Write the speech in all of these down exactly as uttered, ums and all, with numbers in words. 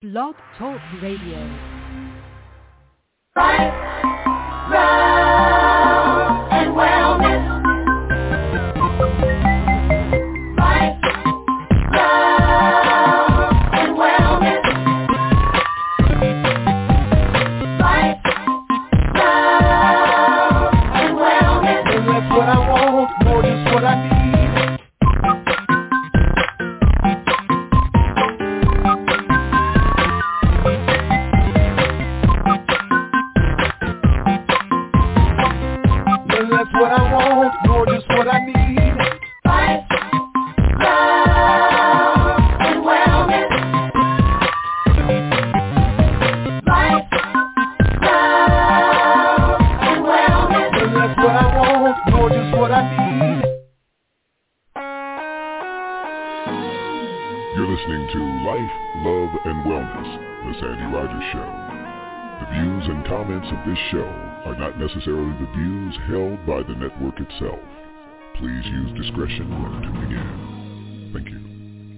Blog Talk Radio. Life, love, and wellness. Life, love, and wellness. Life, love, and wellness. And that's what I want, more just what I need. That's what I want, more just what I need. Life, love, and wellness. Life, love, and wellness. And that's what I want, more just what I need. You're listening to Life, Love, and Wellness, The Sandy Rogers Show. The views and comments of this show are not necessarily the views held by the network itself. Please use discretion when tuning in. Thank you.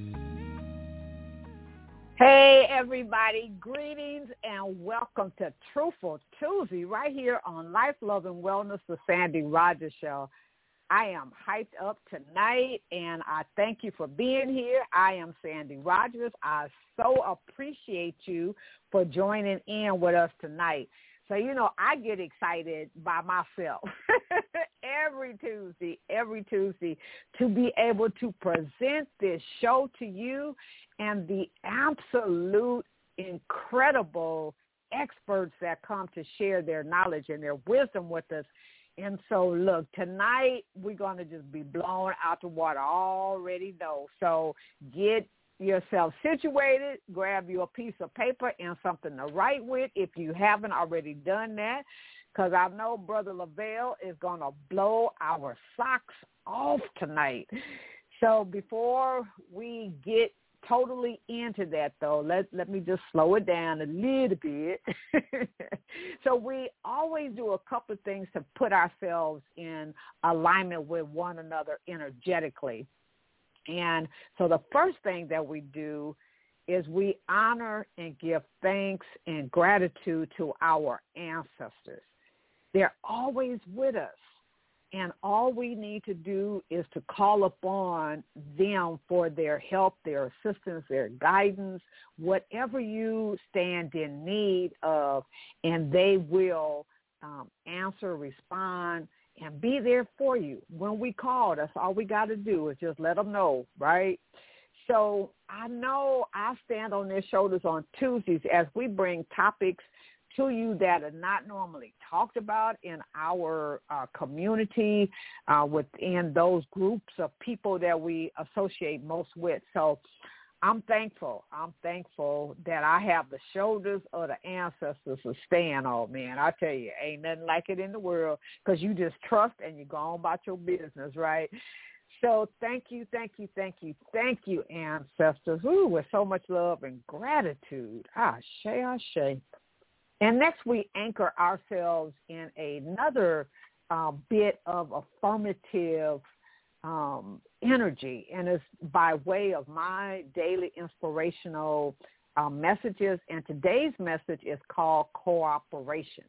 Hey, everybody. Greetings and welcome to Truthful Tuesday right here on Life, Love, and Wellness, The Sandy Rogers Show. I am hyped up tonight, and I thank you for being here. I am Sandy Rogers. I so appreciate you for joining in with us tonight. So, you know, I get excited by myself every Tuesday, every Tuesday to be able to present this show to you and the absolute incredible experts that come to share their knowledge and their wisdom with us. And so, look, tonight we're going to just be blown out the water. I already know. So get yourself situated, grab you a piece of paper and something to write with if you haven't already done that, because I know Brother Lavelle is going to blow our socks off tonight. So before we get totally into that, though, let, let me just slow it down a little bit. So we always do a couple of things to put ourselves in alignment with one another energetically. And so the first thing that we do is we honor and give thanks and gratitude to our ancestors. They're always with us. And all we need to do is to call upon them for their help, their assistance, their guidance, whatever you stand in need of, and they will um, answer, respond, and be there for you. When we call, that's all we got to do is just let them know, right? So I know I stand on their shoulders on Tuesdays as we bring topics to you that are not normally talked about in our uh, community, uh, within those groups of people that we associate most with. So I'm thankful. I'm thankful that I have the shoulders of the ancestors to stand on, man. I tell you, ain't nothing like it in the world, because you just trust and you go on about your business, right? So thank you, thank you, thank you, thank you, ancestors. Ooh, with so much love and gratitude. Ashe, ashe. And next we anchor ourselves in another uh, bit of affirmative um, energy, and it's by way of my daily inspirational uh, messages. And today's message is called cooperation.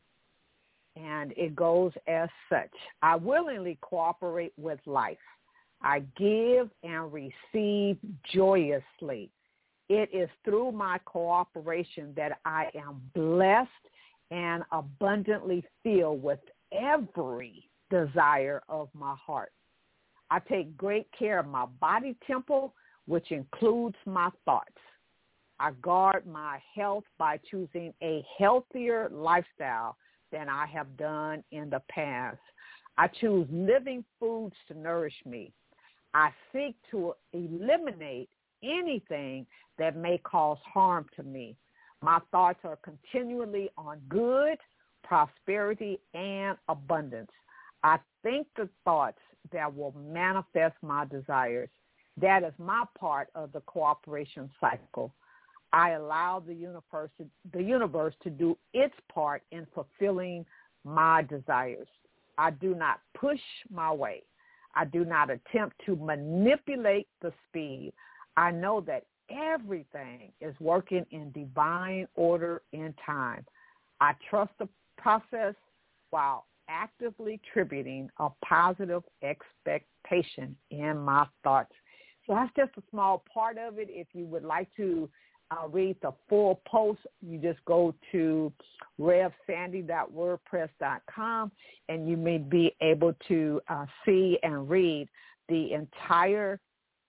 And it goes as such. I willingly cooperate with life. I give and receive joyously. It is through my cooperation that I am blessed and abundantly filled with every desire of my heart. I take great care of my body temple, which includes my thoughts. I guard my health by choosing a healthier lifestyle than I have done in the past. I choose living foods to nourish me. I seek to eliminate anything that may cause harm to me. My thoughts are continually on good, prosperity, and abundance. I think the thoughts that will manifest my desires. That is my part of the cooperation cycle. I allow the universe to, the universe to do its part in fulfilling my desires. I do not push my way. I do not attempt to manipulate the speed. I know that everything is working in divine order in time. I trust the process while actively attributing a positive expectation in my thoughts. So that's just a small part of it. If you would like to uh, read the full post, you just go to rev sandy dot wordpress dot com, and you may be able to uh, see and read the entire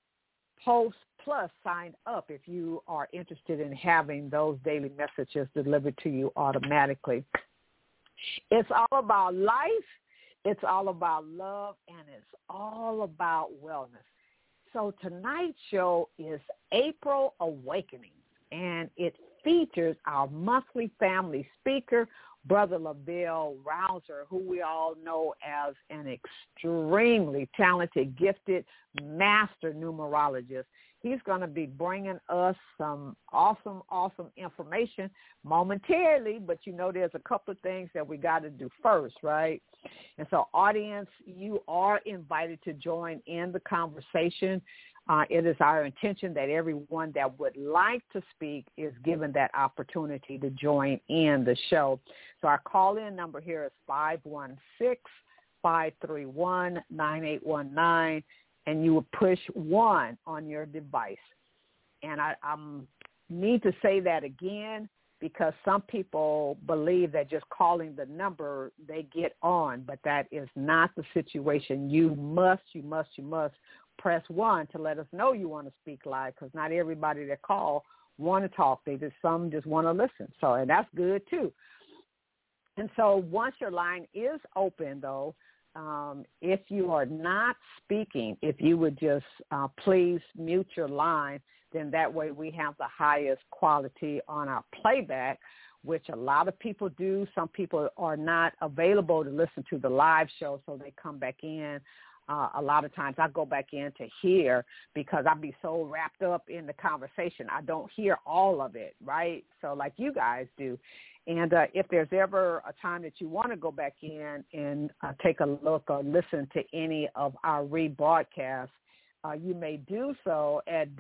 post, plus sign up if you are interested in having those daily messages delivered to you automatically. It's all about life, it's all about love, and it's all about wellness. So tonight's show is April Awakening, and it features our monthly family speaker, Brother LaBelle Rouser, who we all know as an extremely talented, gifted master numerologist. He's going to be bringing us some awesome, awesome information momentarily, but you know there's a couple of things that we got to do first, right? And so, audience, you are invited to join in the conversation. Uh, it is our intention that everyone that would like to speak is given that opportunity to join in the show. So our call-in number here is five one six, five three one, nine eight one nine, and you will push one on your device. And I um, need to say that again because some people believe that just calling the number, they get on, but that is not the situation. You must, you must, you must press one to let us know you want to speak live, because not everybody that call want to talk. They just, some just want to listen. So, and that's good too. And so once your line is open, though, um, if you are not speaking, if you would just uh, please mute your line, then that way we have the highest quality on our playback, which a lot of people do. Some people are not available to listen to the live show, so they come back in. Uh, a lot of times I go back in to hear because I be so wrapped up in the conversation. I don't hear all of it, right? So like you guys do. And uh, if there's ever a time that you want to go back in and uh, take a look or listen to any of our rebroadcasts, uh, you may do so at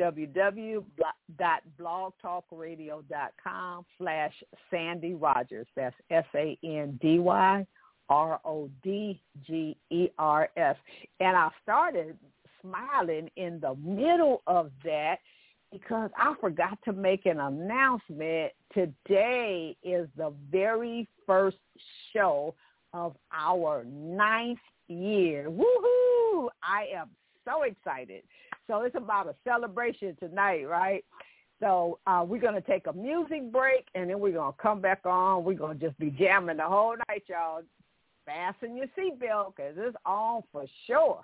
www.blogtalkradio.com slash Sandy Rogers. That's S A N D Y R O D G E R S. And I started smiling in the middle of that because I forgot to make an announcement. Today is the very first show of our ninth year. Woohoo! I am so excited. So it's about a celebration tonight, right? So uh, we're going to take a music break, and then we're going to come back on. We're going to just be jamming the whole night, y'all. Fasten your seatbelt because it's on for sure.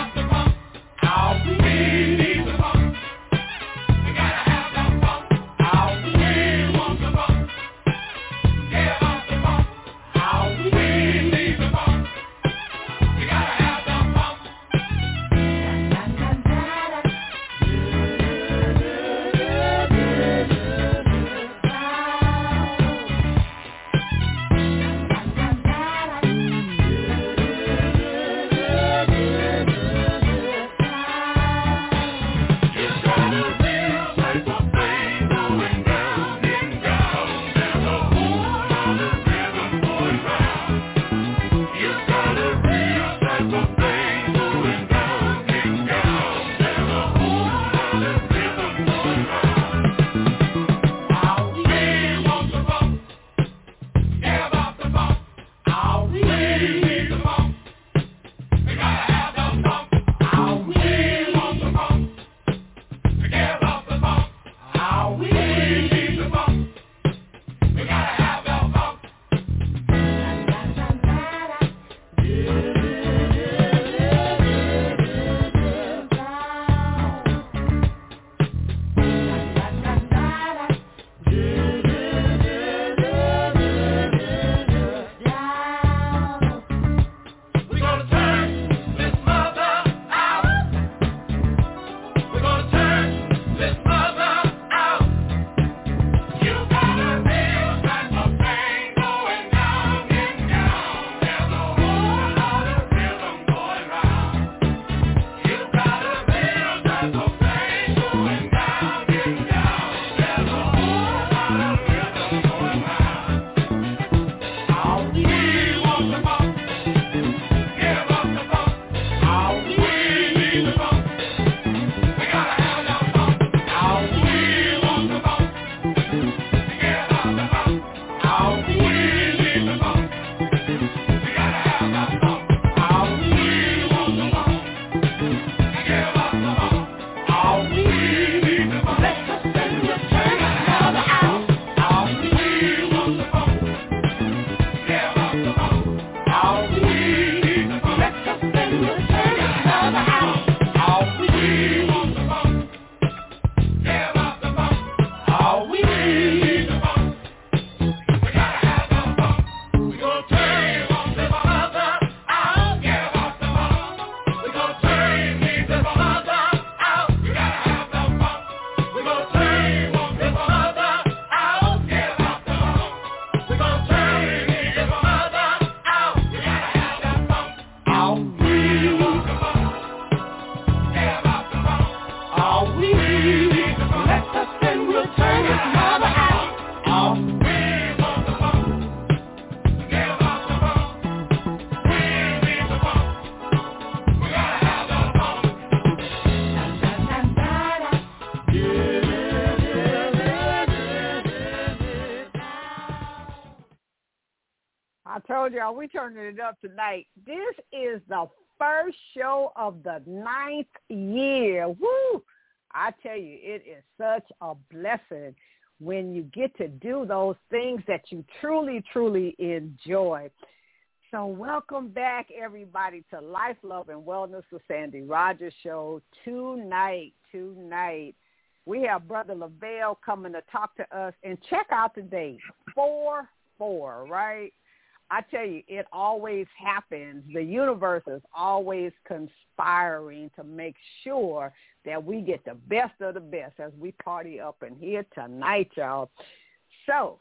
I told y'all we turning it up tonight. This is the first show of the ninth year. Woo! I tell you, it is such a blessing when you get to do those things that you truly, truly enjoy. So welcome back, everybody, to Life, Love, and Wellness, the Sandy Rogers Show. Tonight, tonight, we have Brother Lavelle coming to talk to us. And check out the date, four four, right? I tell you, it always happens. The universe is always conspiring to make sure that we get the best of the best as we party up in here tonight, y'all. So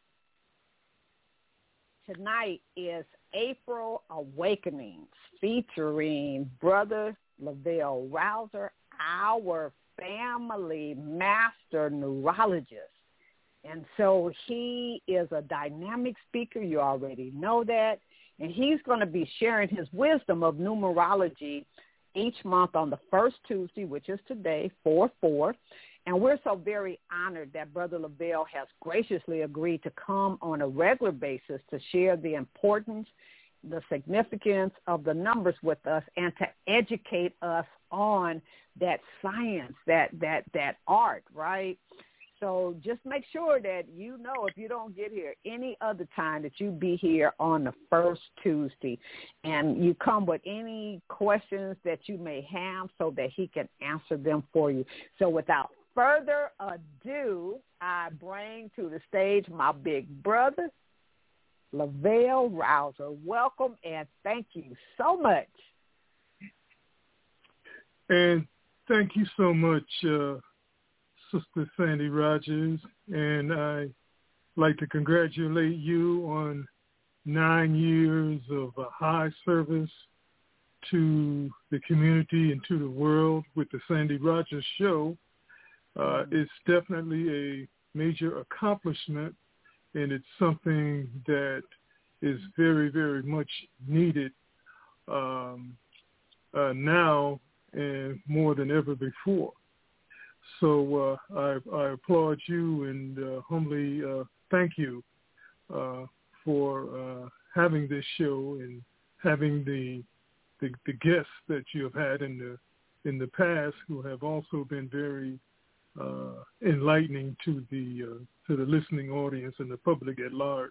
tonight is April Awakenings featuring Brother Lavelle Rouser, our family master neurologist. And so he is a dynamic speaker. You already know that. And he's going to be sharing his wisdom of numerology each month on the first Tuesday, which is today, four four. And we're so very honored that Brother Lavelle has graciously agreed to come on a regular basis to share the importance, the significance of the numbers with us and to educate us on that science, that that that art, right? So just make sure that you know if you don't get here any other time that you be here on the first Tuesday and you come with any questions that you may have so that he can answer them for you. So without further ado, I bring to the stage my big brother, Lavelle Rouser. Welcome and thank you so much. And thank you so much, uh, Sister Sandy Rogers, and I'd like to congratulate you on nine years of a high service to the community and to the world with the Sandy Rogers Show. Uh, it's definitely a major accomplishment, and it's something that is very, very much needed um, uh, now and more than ever before. So uh, I, I applaud you and uh, humbly uh, thank you uh, for uh, having this show and having the, the the guests that you have had in the in the past who have also been very uh, enlightening to the uh, to the listening audience and the public at large.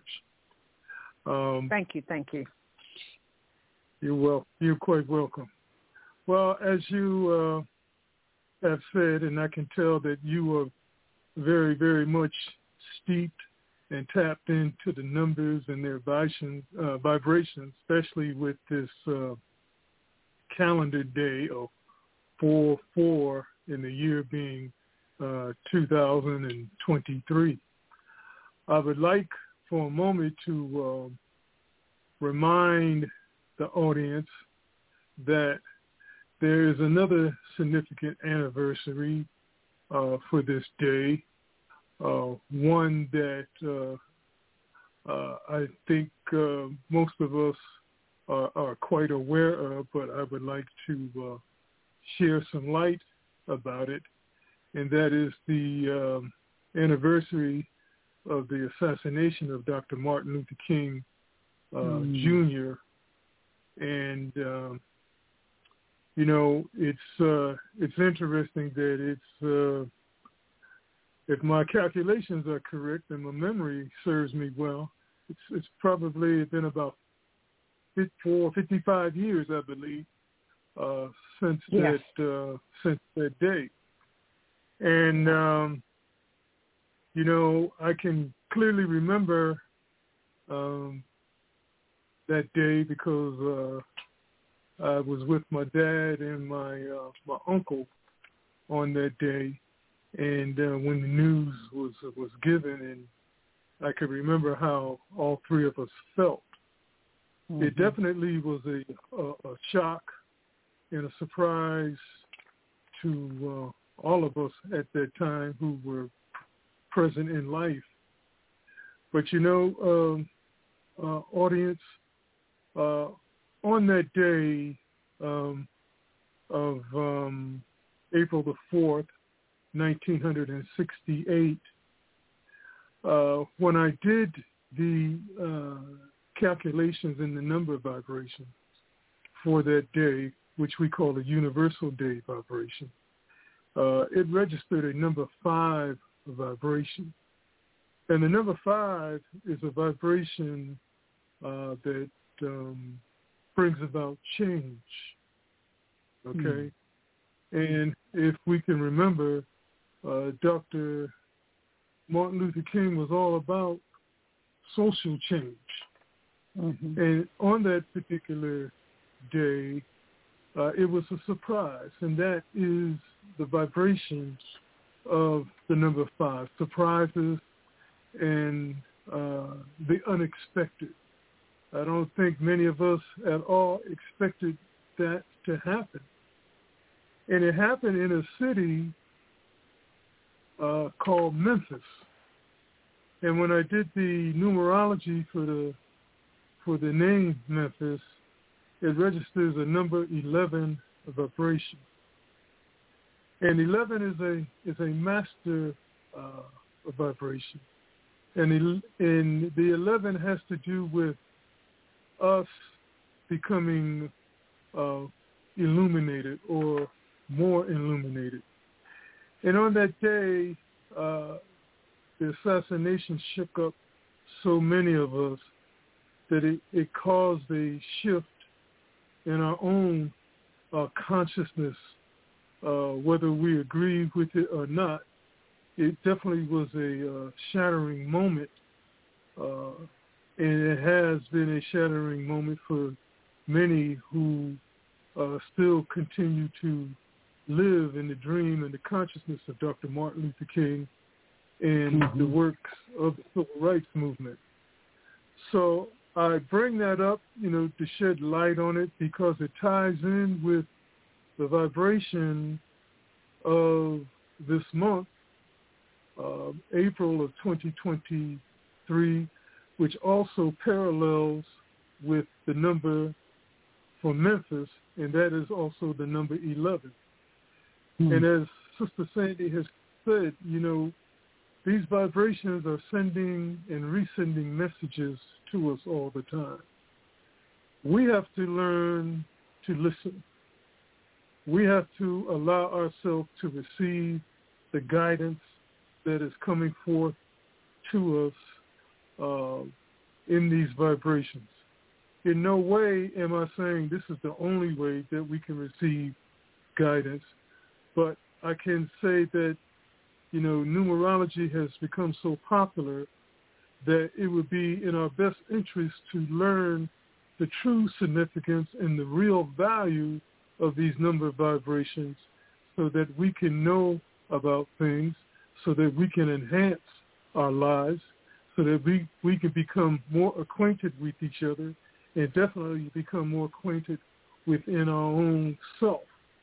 Um, thank you, thank you. You're well. You're quite welcome. Well, as you uh, have said, and I can tell that you are very, very much steeped and tapped into the numbers and their vibration, uh, vibrations, especially with this uh, calendar day of four four in the year being uh, two thousand twenty-three. I would like for a moment to uh, remind the audience that there is another significant anniversary uh, for this day, uh, one that uh, uh, I think uh, most of us are, are quite aware of, but I would like to uh, share some light about it, and that is the um, anniversary of the assassination of Doctor Martin Luther King uh, mm. Junior And um, You know, it's uh, it's interesting that it's, uh, if my calculations are correct and my memory serves me well, it's it's probably been about fifty-four, fifty-five years, I believe, uh, since yes. that uh, since that day. And um, you know, I can clearly remember um, that day because. Uh, I was with my dad and my uh, my uncle on that day, and uh, when the news was was given, and I can remember how all three of us felt. Mm-hmm. It definitely was a, a, a shock and a surprise to uh, all of us at that time who were present in life. But you know, um, uh, audience. Uh, On that day um, of um, April the fourth, nineteen sixty-eight, uh, when I did the uh, calculations in the number vibration for that day, which we call a universal day vibration, uh, it registered a number five vibration. And the number five is a vibration uh, that um, brings about change, okay? Mm. And if we can remember, uh, Doctor Martin Luther King was all about social change. Mm-hmm. And on that particular day, uh, it was a surprise, and that is the vibration of the number five, surprises and uh, the unexpected. I don't think many of us at all expected that to happen. And it happened in a city uh, called Memphis. And when I did the numerology for the for the name Memphis, it registers a number eleven vibration. And eleven is a is a master uh, vibration. And, el- and the eleven has to do with us becoming uh, illuminated or more illuminated. And on that day, uh, the assassination shook up so many of us that it, it caused a shift in our own uh, consciousness, uh, whether we agree with it or not. It definitely was a uh, shattering moment, uh, and it has been a shattering moment for many who uh, still continue to live in the dream and the consciousness of Doctor Martin Luther King and mm-hmm. the works of the civil rights movement. So I bring that up, you know, to shed light on it because it ties in with the vibration of this month, uh, April of twenty twenty-three, which also parallels with the number for Memphis, and that is also the number eleven. Mm-hmm. And as Sister Sandy has said, you know, these vibrations are sending and resending messages to us all the time. We have to learn to listen. We have to allow ourselves to receive the guidance that is coming forth to us uh, in these vibrations. In no way am I saying this is the only way that we can receive guidance, but I can say that, you know, numerology has become so popular that it would be in our best interest to learn the true significance and the real value of these number vibrations so that we can know about things, so that we can enhance our lives, so that we, we can become more acquainted with each other and definitely become more acquainted within our own self.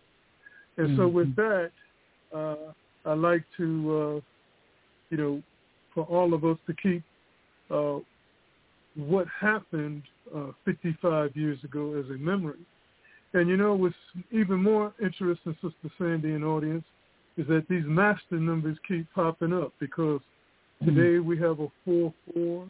And mm-hmm. so with that, uh, I like to, uh, you know, for all of us to keep uh, what happened uh, fifty-five years ago as a memory. And, you know, what's even more interesting, Sister Sandy and audience, is that these master numbers keep popping up because today we have a four four.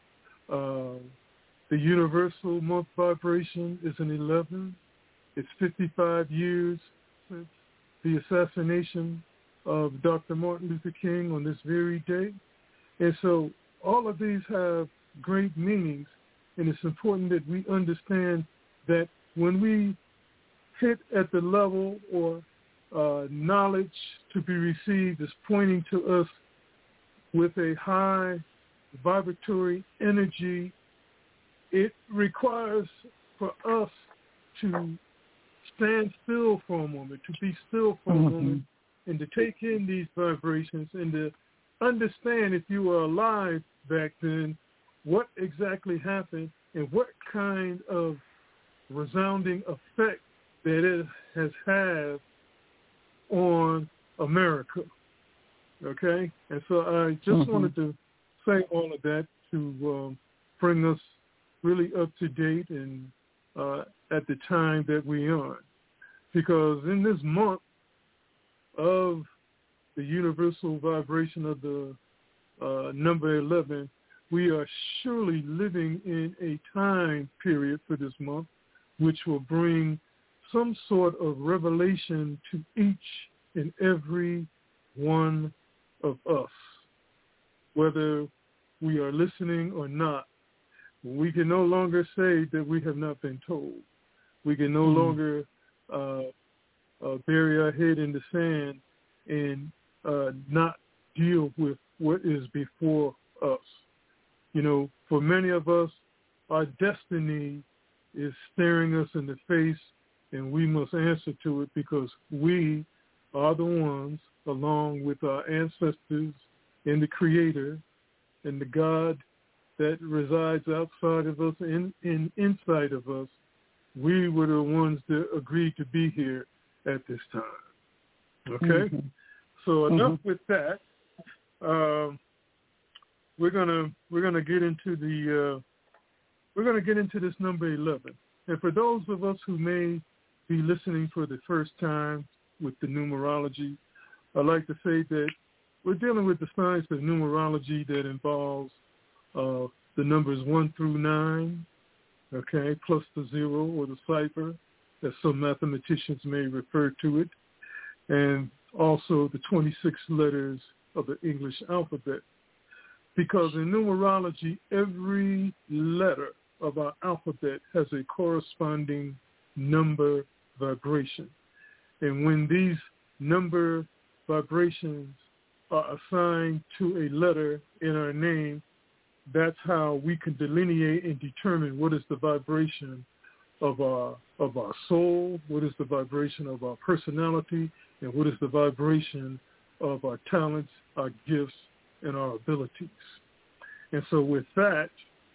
Uh, the universal month vibration is an eleven. It's fifty-five years since the assassination of Doctor Martin Luther King on this very day. And so all of these have great meanings, and it's important that we understand that when we hit at the level or uh, knowledge to be received is pointing to us with a high vibratory energy, it requires for us to stand still for a moment, to be still for mm-hmm. a moment, and to take in these vibrations and to understand, if you were alive back then, what exactly happened and what kind of resounding effect that it has had on America. Okay? And so I just mm-hmm. wanted to say all of that to um, bring us really up to date and uh, at the time that we are. Because in this month of the universal vibration of the uh, number eleven, we are surely living in a time period for this month which will bring some sort of revelation to each and every one of us, whether we are listening or not. We can no longer say that we have not been told. We can no mm. longer uh, uh, bury our head in the sand and uh, not deal with what is before us. You know, for many of us, our destiny is staring us in the face, and we must answer to it because we are the ones, along with our ancestors and the Creator and the God that resides outside of us and, and inside of us, we were the ones that agreed to be here at this time. Okay? Mm-hmm. So enough mm-hmm. with that. Um, we're gonna we're gonna get into the uh, we're gonna get into this number eleven. And for those of us who may be listening for the first time with the numerology, I'd like to say that we're dealing with the science of numerology that involves uh, the numbers one through nine, okay, plus the zero or the cipher, as some mathematicians may refer to it, and also the twenty-six letters of the English alphabet. Because in numerology, every letter of our alphabet has a corresponding number vibration. And when these number vibrations are assigned to a letter in our name, that's how we can delineate and determine what is the vibration of our of our soul, what is the vibration of our personality, and what is the vibration of our talents, our gifts, and our abilities. And so with that,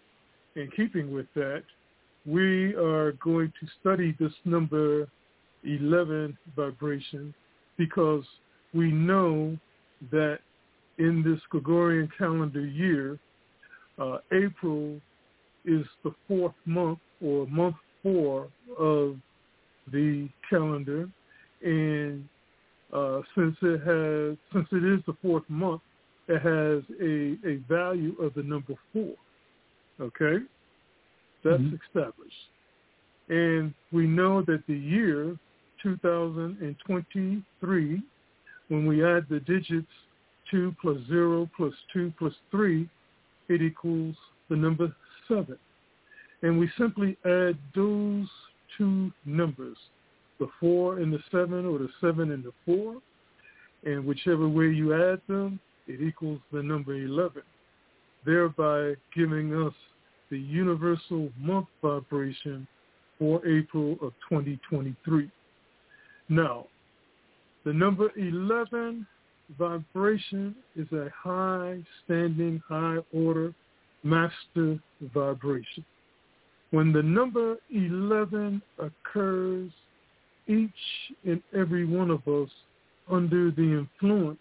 in keeping with that, we are going to study this number eleven vibration because we know that in this Gregorian calendar year, uh, April is the fourth month or month four of the calendar. And uh, since it has, since it is the fourth month, it has a, a value of the number four, okay? That's mm-hmm. established. And we know that the year two thousand twenty-three, when we add the digits two plus zero plus two plus three, it equals the number seven. And we simply add those two numbers, the four and the seven or the seven and the four, and whichever way you add them, it equals the number eleven, thereby giving us the universal month vibration for April of twenty twenty-three. Now, the number eleven vibration is a high-standing, high-order master vibration. When the number eleven occurs, each and every one of us under the influence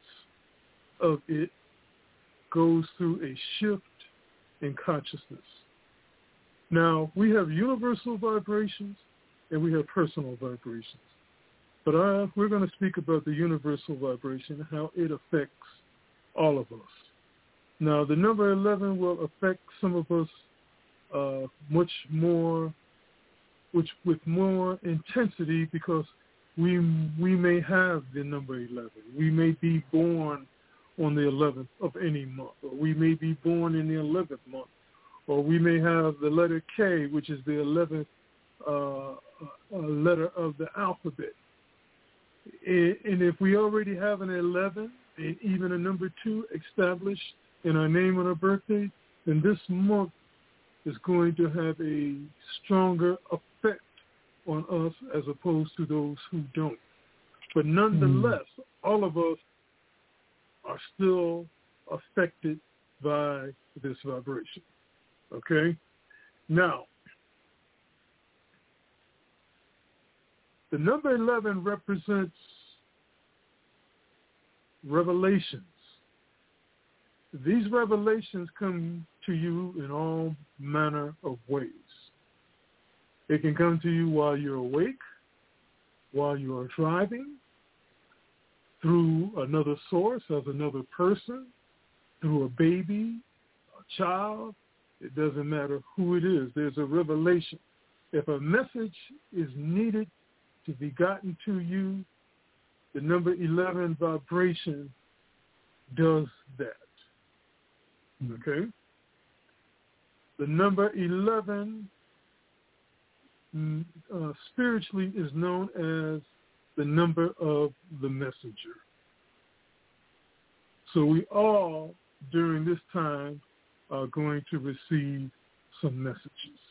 of it goes through a shift in consciousness. Now, we have universal vibrations and we have personal vibrations. But I, we're going to speak about the universal vibration, how it affects all of us. Now, the number eleven will affect some of us uh, much more, which with more intensity because we we may have the number eleven. We may be born on the eleventh of any month, or we may be born in the eleventh month, or we may have the letter K, which is the eleventh uh, uh, letter of the alphabet. And if we already have an eleven and even a number two established in our name on our birthday, then this month is going to have a stronger effect on us as opposed to those who don't. But nonetheless, mm. all of us are still affected by this vibration. Okay? Now, the number eleven represents revelations. These revelations come to you in all manner of ways. It can come to you while you're awake, while you are driving, through another source as another person, through a baby, child, it doesn't matter who it is. There's a revelation. If a message is needed to be gotten to you, the number eleven vibration does that. Okay? The number eleven uh, spiritually is known as the number of the messenger. So we all, during this time, are going to receive some messages.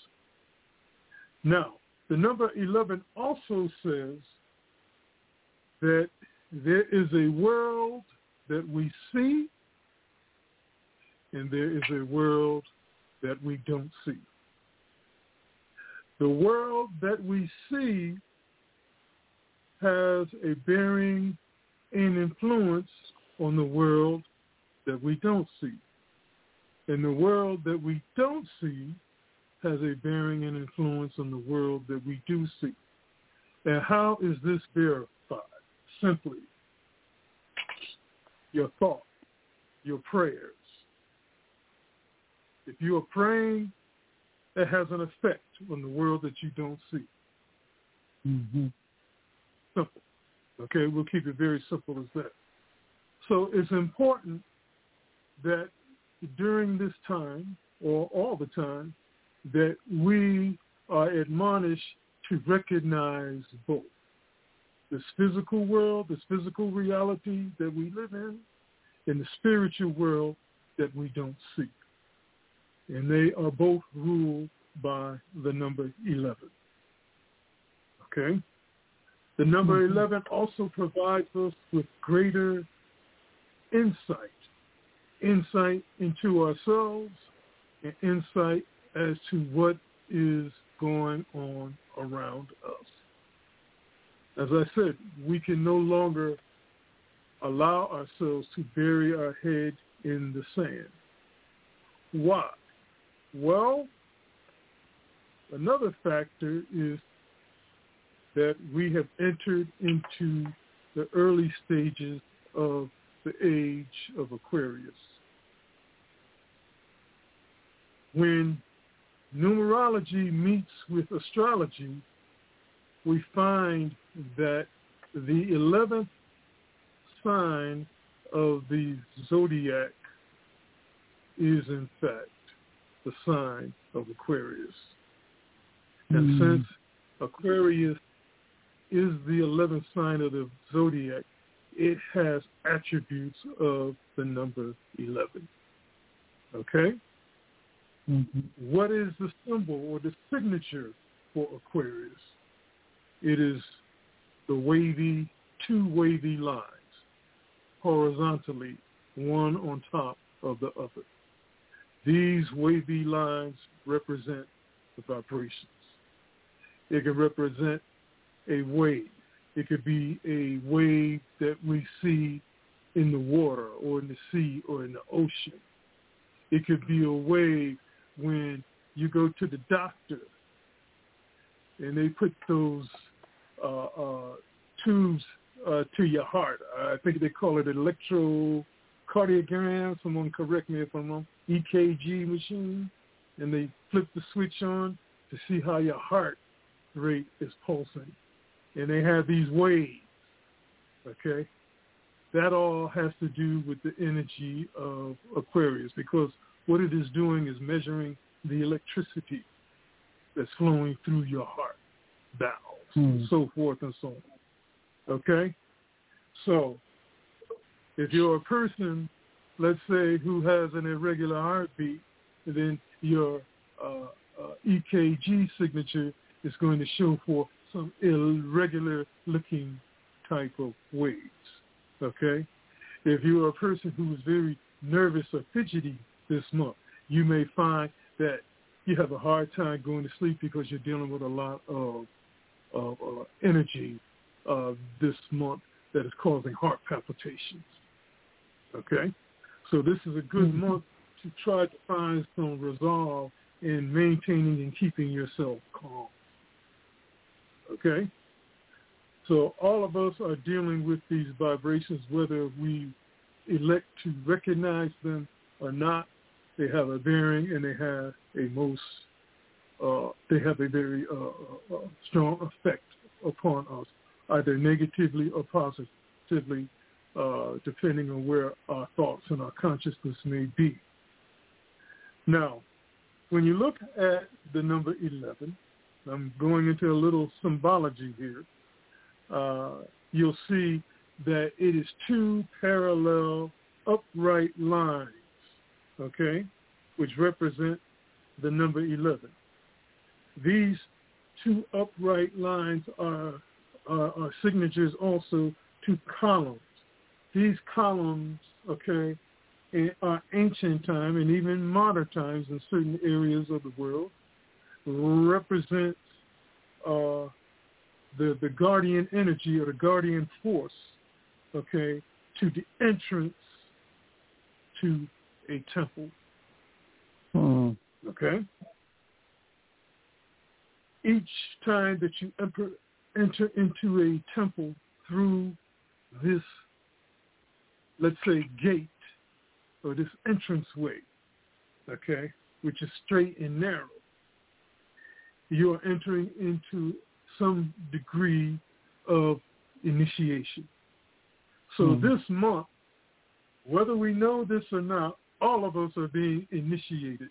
Now, the number eleven also says that there is a world that we see and there is a world that we don't see. The world that we see has a bearing and influence on the world that we don't see. And the world that we don't see has a bearing and influence on the world that we do see. And how is this verified? Simply, your thought, your prayers. If you are praying, it has an effect on the world that you don't see. Mm-hmm. Simple. Okay, we'll keep it very simple as that. So it's important that during this time, or all the time, that we are admonished to recognize both this physical world, this physical reality that we live in, and the spiritual world that we don't see. And they are both ruled by the number eleven. Okay? The number mm-hmm. eleven also provides us with greater insight, insight into ourselves, and insight as to what is going on around us. As I said, we can no longer allow ourselves to bury our head in the sand. Why? Well, another factor is that we have entered into the early stages of the age of Aquarius. When numerology meets with astrology, we find that the eleventh sign of the zodiac is in fact the sign of Aquarius. And mm. since Aquarius is the eleventh sign of the zodiac, it has attributes of the number eleven. Okay? Mm-hmm. What is the symbol or the signature for Aquarius? It is the wavy, two wavy lines, horizontally, one on top of the other. These wavy lines represent the vibrations. It can represent a wave. It could be a wave that we see in the water or in the sea or in the ocean. It could be a wave when you go to the doctor and they put those uh, uh, tubes uh, to your heart. I think they call it electrocardiogram. Someone correct me if I'm wrong. E K G machine. And they flip the switch on to see how your heart rate is pulsing. And they have these waves, okay? That all has to do with the energy of Aquarius, because what it is doing is measuring the electricity that's flowing through your heart valves, hmm. and so forth and so on, okay? So if you're a person, let's say, who has an irregular heartbeat, and then your uh, uh, E K G signature is going to show for some irregular-looking type of waves, okay? If you're a person who is very nervous or fidgety this month, you may find that you have a hard time going to sleep because you're dealing with a lot of, of uh, energy uh, this month that is causing heart palpitations, okay? So this is a good mm-hmm. month to try to find some resolve in maintaining and keeping yourself calm. Okay? So all of us are dealing with these vibrations, whether we elect to recognize them or not. they have a bearing, and they have a most, uh, they have a very uh, uh, strong effect upon us, either negatively or positively, uh, depending on where our thoughts and our consciousness may be. Now, when you look at the number eleven, I'm going into a little symbology here, uh, you'll see that it is two parallel upright lines, okay, which represent the number eleven. These two upright lines are, are, are signatures also to columns. These columns, okay, in our ancient time and even modern times in certain areas of the world, represent uh, the, the guardian energy or the guardian force, okay, to the entrance to a temple. Hmm. Okay? Each time that you enter, enter into a temple through this, let's say, gate or this entranceway, okay, which is straight and narrow, you are entering into some degree of initiation. So mm-hmm. this month, whether we know this or not, all of us are being initiated.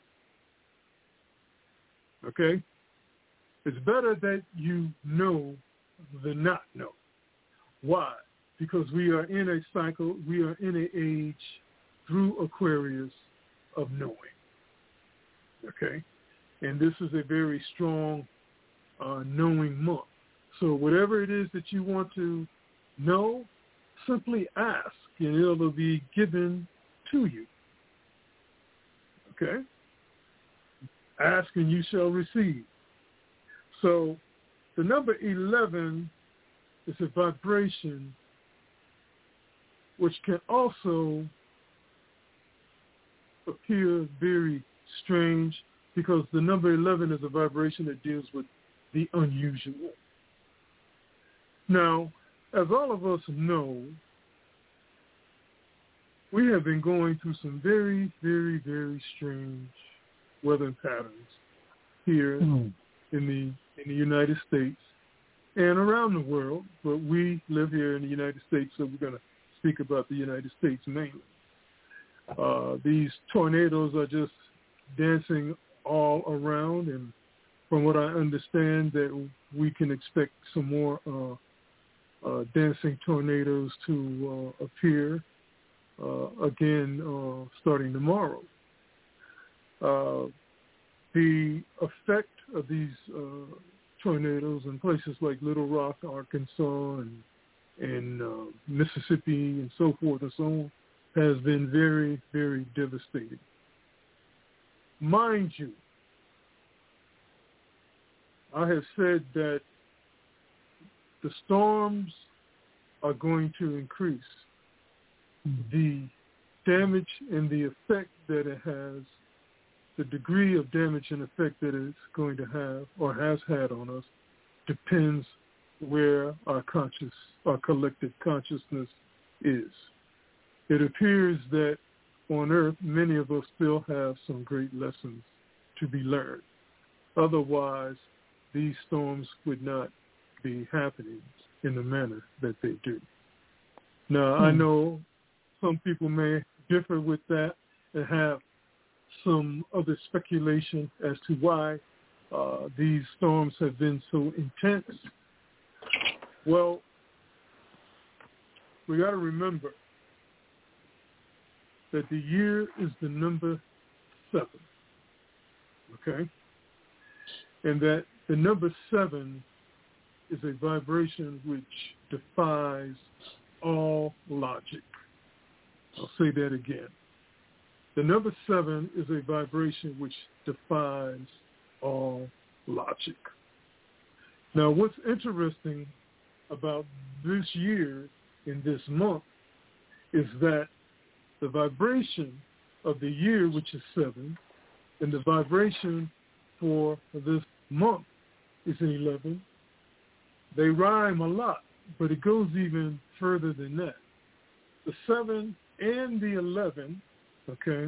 Okay? It's better that you know than not know. Why? Because we are in a cycle, we are in an age through Aquarius of knowing. Okay? And this is a very strong uh, knowing month. So whatever it is that you want to know, simply ask, and it'll be given to you. Okay? Ask and you shall receive. So the number eleven is a vibration which can also appear very strange, because the number eleven is a vibration that deals with the unusual. Now, as all of us know, we have been going through some very, very, very strange weather patterns here mm. in the in the United States and around the world, but we live here in the United States, so we're going to speak about the United States mainly. Uh, these tornadoes are just dancing all around, and from what I understand, that we can expect some more uh, uh, dancing tornadoes to uh, appear uh, again uh, starting tomorrow. Uh, the effect of these uh, tornadoes in places like Little Rock, Arkansas, and, and uh, Mississippi, and so forth and so on, has been very, very devastating. Mind you, I have said that the storms are going to increase. The damage and the effect that it has, the degree of damage and effect that it's going to have or has had on us, depends where our conscious, our collective consciousness is. It appears that on Earth, many of us still have some great lessons to be learned. Otherwise, these storms would not be happening in the manner that they do. Now, hmm. I know some people may differ with that and have some other speculation as to why uh, these storms have been so intense. Well, we got to remember that the year is the number seven, okay? And that the number seven is a vibration which defies all logic. I'll say that again. The number seven is a vibration which defies all logic. Now, what's interesting about this year in this month is that the vibration of the year, which is seven, and the vibration for this month is an eleven. They rhyme a lot, but it goes even further than that. The seven and the eleven, okay,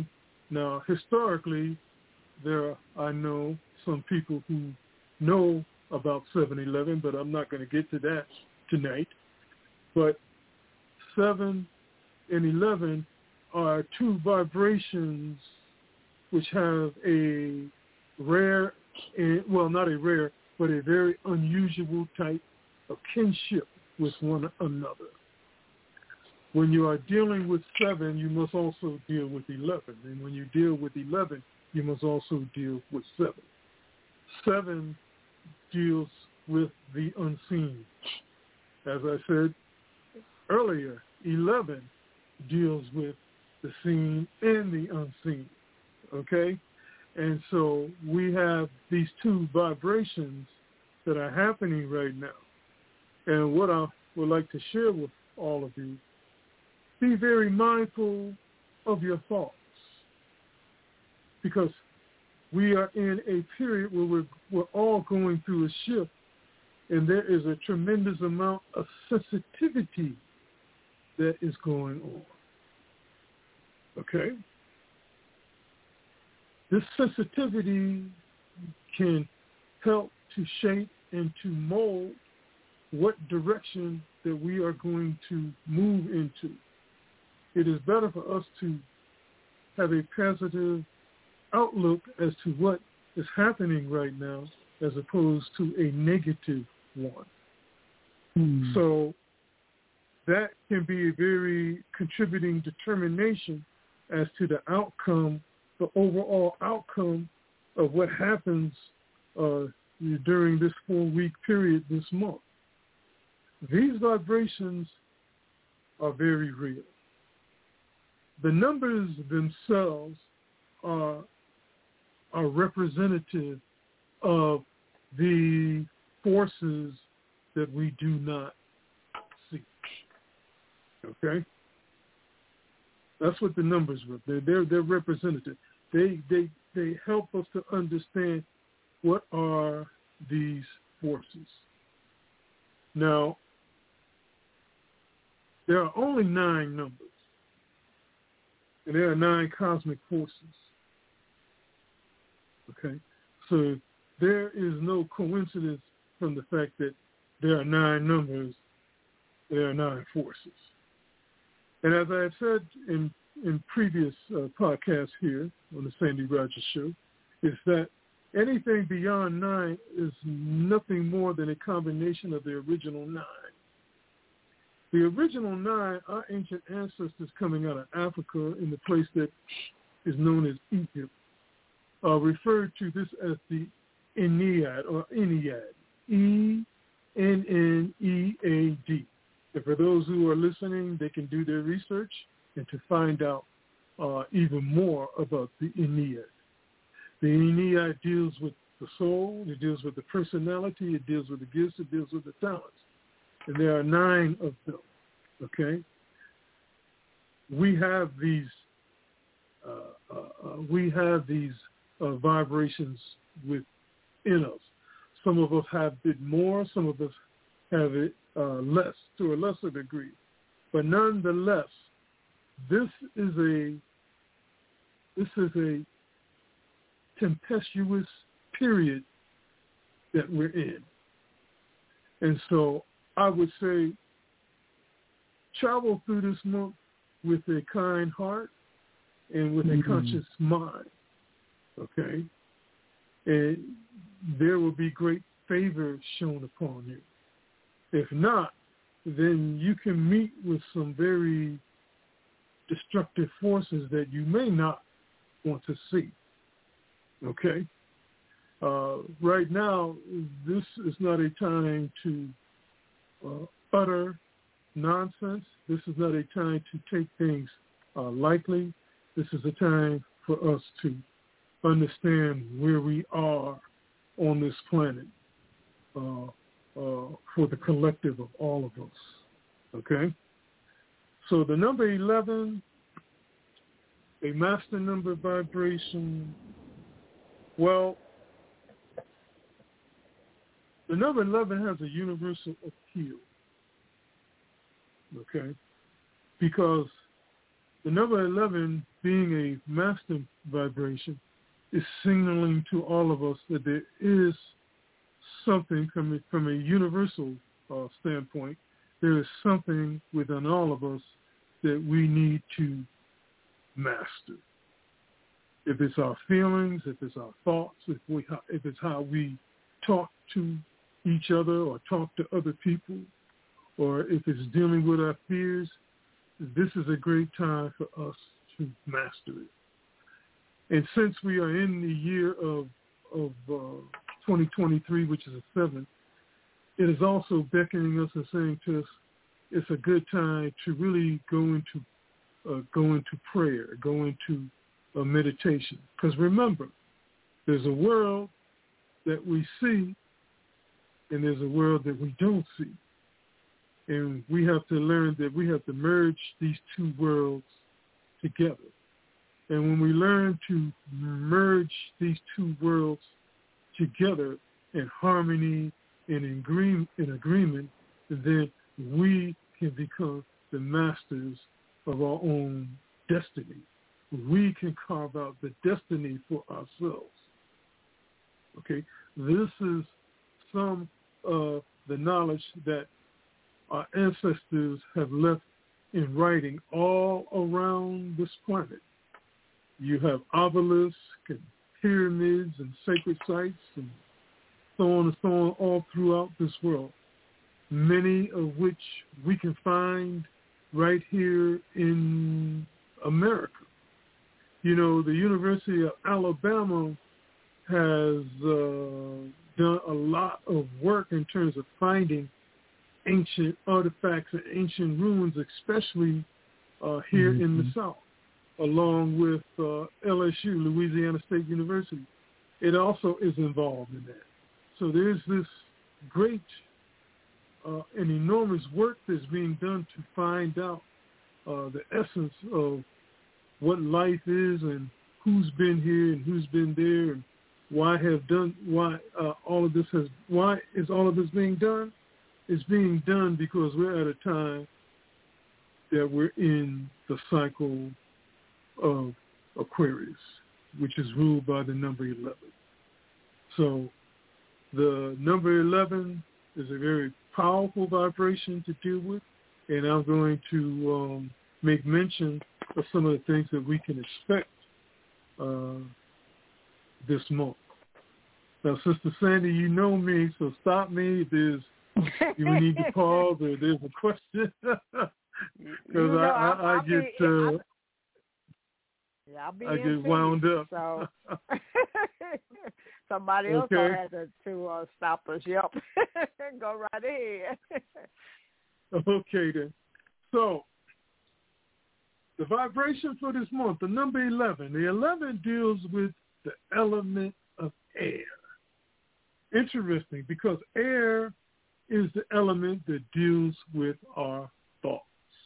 Now, historically, there are, I know, some people who know about seven eleven, but I'm not going to get to that tonight. But seven and eleven are two vibrations which have a rare, well, not a rare, but a very unusual type of kinship with one another. When you are dealing with seven, you must also deal with eleven. And when you deal with eleven, you must also deal with seven. Seven deals with the unseen. As I said earlier, eleven deals with the seen and the unseen. Okay? And so we have these two vibrations that are happening right now. And what I would like to share with all of you, be very mindful of your thoughts, because we are in a period where we're, we're all going through a shift, and there is a tremendous amount of sensitivity that is going on. Okay? This sensitivity can help to shape and to mold what direction that we are going to move into. It is better for us to have a positive outlook as to what is happening right now as opposed to a negative one. Mm. So that can be a very contributing determination as to the outcome, the overall outcome of what happens uh, during this four-week period this month. These vibrations are very real. The numbers themselves are, are representative of the forces that we do not see. Okay? That's what the numbers were. They're, they're, they're representative. They, they, they help us to understand what are these forces. Now, there are only nine numbers, and there are nine cosmic forces. Okay? So there is no coincidence from the fact that there are nine numbers, there are nine forces. And as I have said in, in previous uh, podcasts here on the Sandy Rogers Show, is that anything beyond nine is nothing more than a combination of the original nine. The original nine, our ancient ancestors coming out of Africa in the place that is known as Egypt, uh, referred to this as the Ennead or Ennead, E N N E A D. And for those who are listening, they can do their research and to find out uh, even more about the Ennead. The Ennead deals with the soul, it deals with the personality, it deals with the gifts, it deals with the talents. And there are nine of them, okay? We have these, uh, uh, uh, we have these uh, vibrations within us. Some of us have it more, some of us have it uh, less, to a lesser degree. But nonetheless, this is a, this is a tempestuous period that we're in. And so I would say travel through this month with a kind heart and with mm-hmm. a conscious mind, okay? And there will be great favor shown upon you. If not, then you can meet with some very destructive forces that you may not want to see, okay? Uh, right now, this is not a time to uh, utter nonsense. This is not a time to take things uh, lightly. This is a time for us to understand where we are on this planet uh, uh, for the collective of all of us, okay? So the number eleven, a master number vibration, well, the number eleven has a universal appeal, okay? Because the number eleven being a master vibration is signaling to all of us that there is something from, from a universal uh, standpoint. There is something within all of us that we need to master. If it's our feelings, if it's our thoughts, if, we, if it's how we talk to each other or talk to other people, or if it's dealing with our fears, this is a great time for us to master it. And since we are in the year of, of uh, twenty twenty-three, which is a seven, it is also beckoning us and saying to us, it's a good time to really go into uh, go into prayer, go into uh, meditation. Because remember, there's a world that we see, and there's a world that we don't see. And we have to learn that we have to merge these two worlds together. And when we learn to merge these two worlds together in harmony and in, agree- in agreement, then we can become the masters of our own destiny. We can carve out the destiny for ourselves. Okay? This is some of the knowledge that our ancestors have left in writing all around this planet. You have obelisks and pyramids and sacred sites and so on and so on all throughout this world, many of which we can find right here in America. You know, the University of Alabama has uh, done a lot of work in terms of finding ancient artifacts and ancient ruins, especially uh, here mm-hmm. in the South, along with uh, L S U, Louisiana State University. It also is involved in that. So there's this great uh, and enormous work that's being done to find out uh, the essence of what life is and who's been here and who's been there and why have done why uh, all of this has why is all of this being done? It's being done because we're at a time that we're in the cycle of Aquarius, which is ruled by the number eleven. So the number eleven is a very powerful vibration to deal with, and I'm going to um, make mention of some of the things that we can expect uh, this month. Now, Sister Sandy, you know me, so stop me if there's you need to pause or there's a question, because you know, I, I, I get be, uh, yeah, I'll be I get wound up. So somebody else okay. had to, to uh, stop us. Yep, go right ahead. Okay then. So the vibration for this month, the number eleven. The eleven deals with the element of air. Interesting, because air is the element that deals with our thoughts.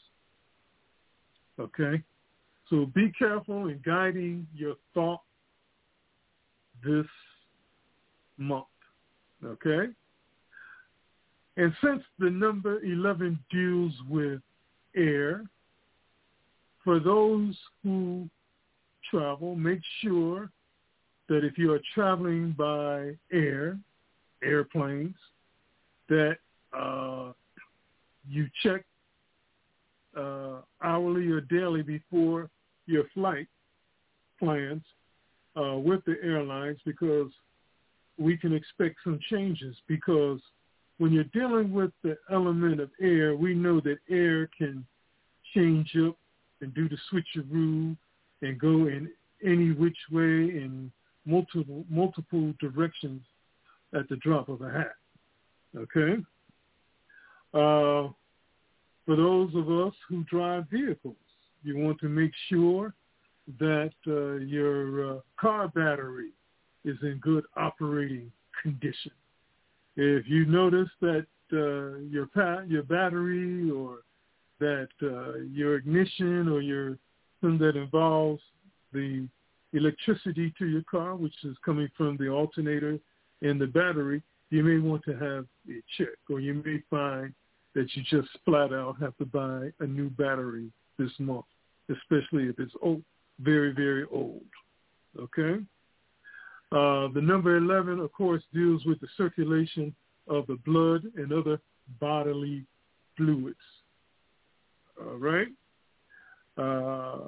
Okay? So be careful in guiding your thought this month. Okay? And since the number eleven deals with air, for those who travel, make sure that if you are traveling by air, airplanes, that uh, you check uh, hourly or daily before your flight plans uh, with the airlines, because we can expect some changes. Because when you're dealing with the element of air, we know that air can change up and do the switcheroo and go in any which way in multiple multiple directions at the drop of a hat. Okay? Uh, for those of us who drive vehicles, you want to make sure that uh, your uh, car battery is in good operating condition. If you notice that uh, your pa- your battery or that uh, your ignition or your something that involves the electricity to your car, which is coming from the alternator and the battery, you may want to have it checked, or you may find that you just flat out have to buy a new battery this month especially if it's old, very, very old. Okay? Uh, the number eleven, of course, deals with the circulation of the blood and other bodily fluids. All right? Uh,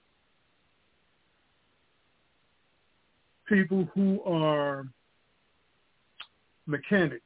people who are mechanics,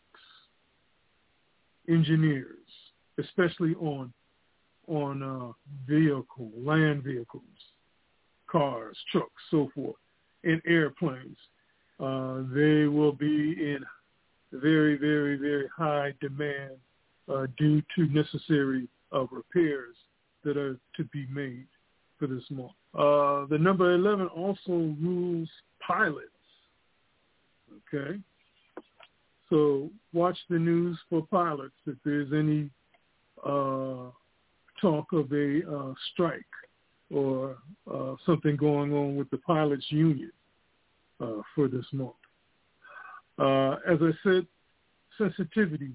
engineers, especially on on uh, vehicle, land vehicles, cars, trucks, so forth, and airplanes. Uh, they will be in very, very, very high demand uh, due to necessary uh, repairs that are to be made for this month. Uh, the number eleven also rules pilots. Okay? So watch the news for pilots if there's any uh, talk of a uh, strike or uh, something going on with the pilots union uh, for this month. Uh, as I said, sensitivity.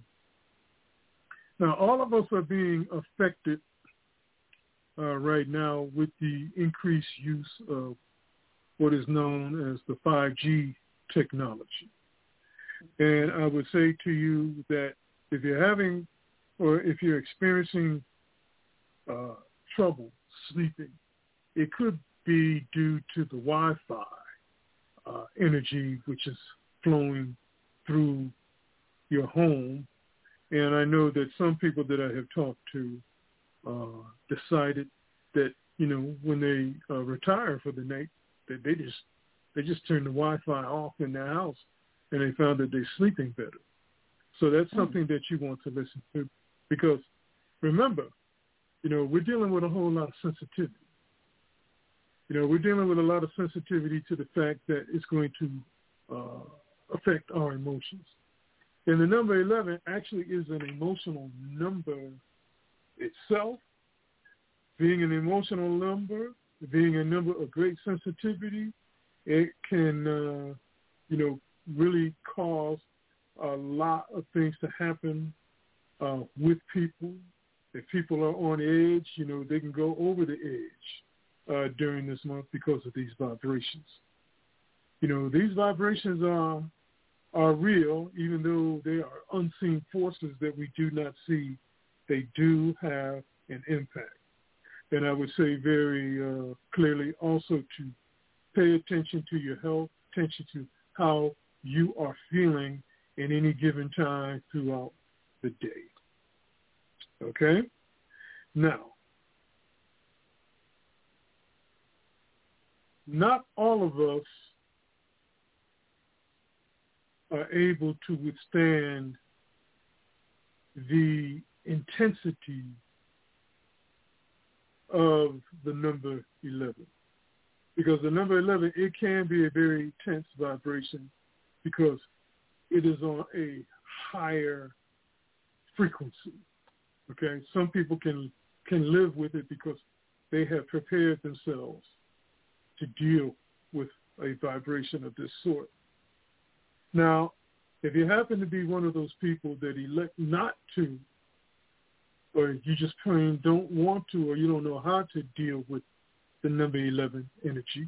Now, all of us are being affected uh, right now with the increased use of what is known as the five G technology. And I would say to you that if you're having or if you're experiencing uh, trouble sleeping, it could be due to the Wi-Fi uh, energy which is flowing through your home. And I know that some people that I have talked to uh, decided that, you know, when they uh, retire for the night, that they just they just turn the Wi-Fi off in their house, and they found that they're sleeping better. So that's something that you want to listen to, because remember, you know, we're dealing with a whole lot of sensitivity. You know, we're dealing with a lot of sensitivity to the fact that it's going to uh, affect our emotions. And the number eleven actually is an emotional number itself. Being an emotional number, being a number of great sensitivity, it can, uh, you know, really cause a lot of things to happen uh, with people. If people are on edge, you know, they can go over the edge uh, during this month because of these vibrations. You know, these vibrations are are real, even though they are unseen forces that we do not see. They do have an impact. And I would say very uh, clearly also to pay attention to your health, attention to how you are feeling in any given time throughout the day. Okay? Now, not all of us are able to withstand the intensity of the number eleven. Because the number eleven, it can be a very tense vibration because it is on a higher frequency. Okay? Some people can can live with it because they have prepared themselves to deal with a vibration of this sort. Now, if you happen to be one of those people that elect not to, or you just plain don't want to, or you don't know how to deal with the number eleven energy,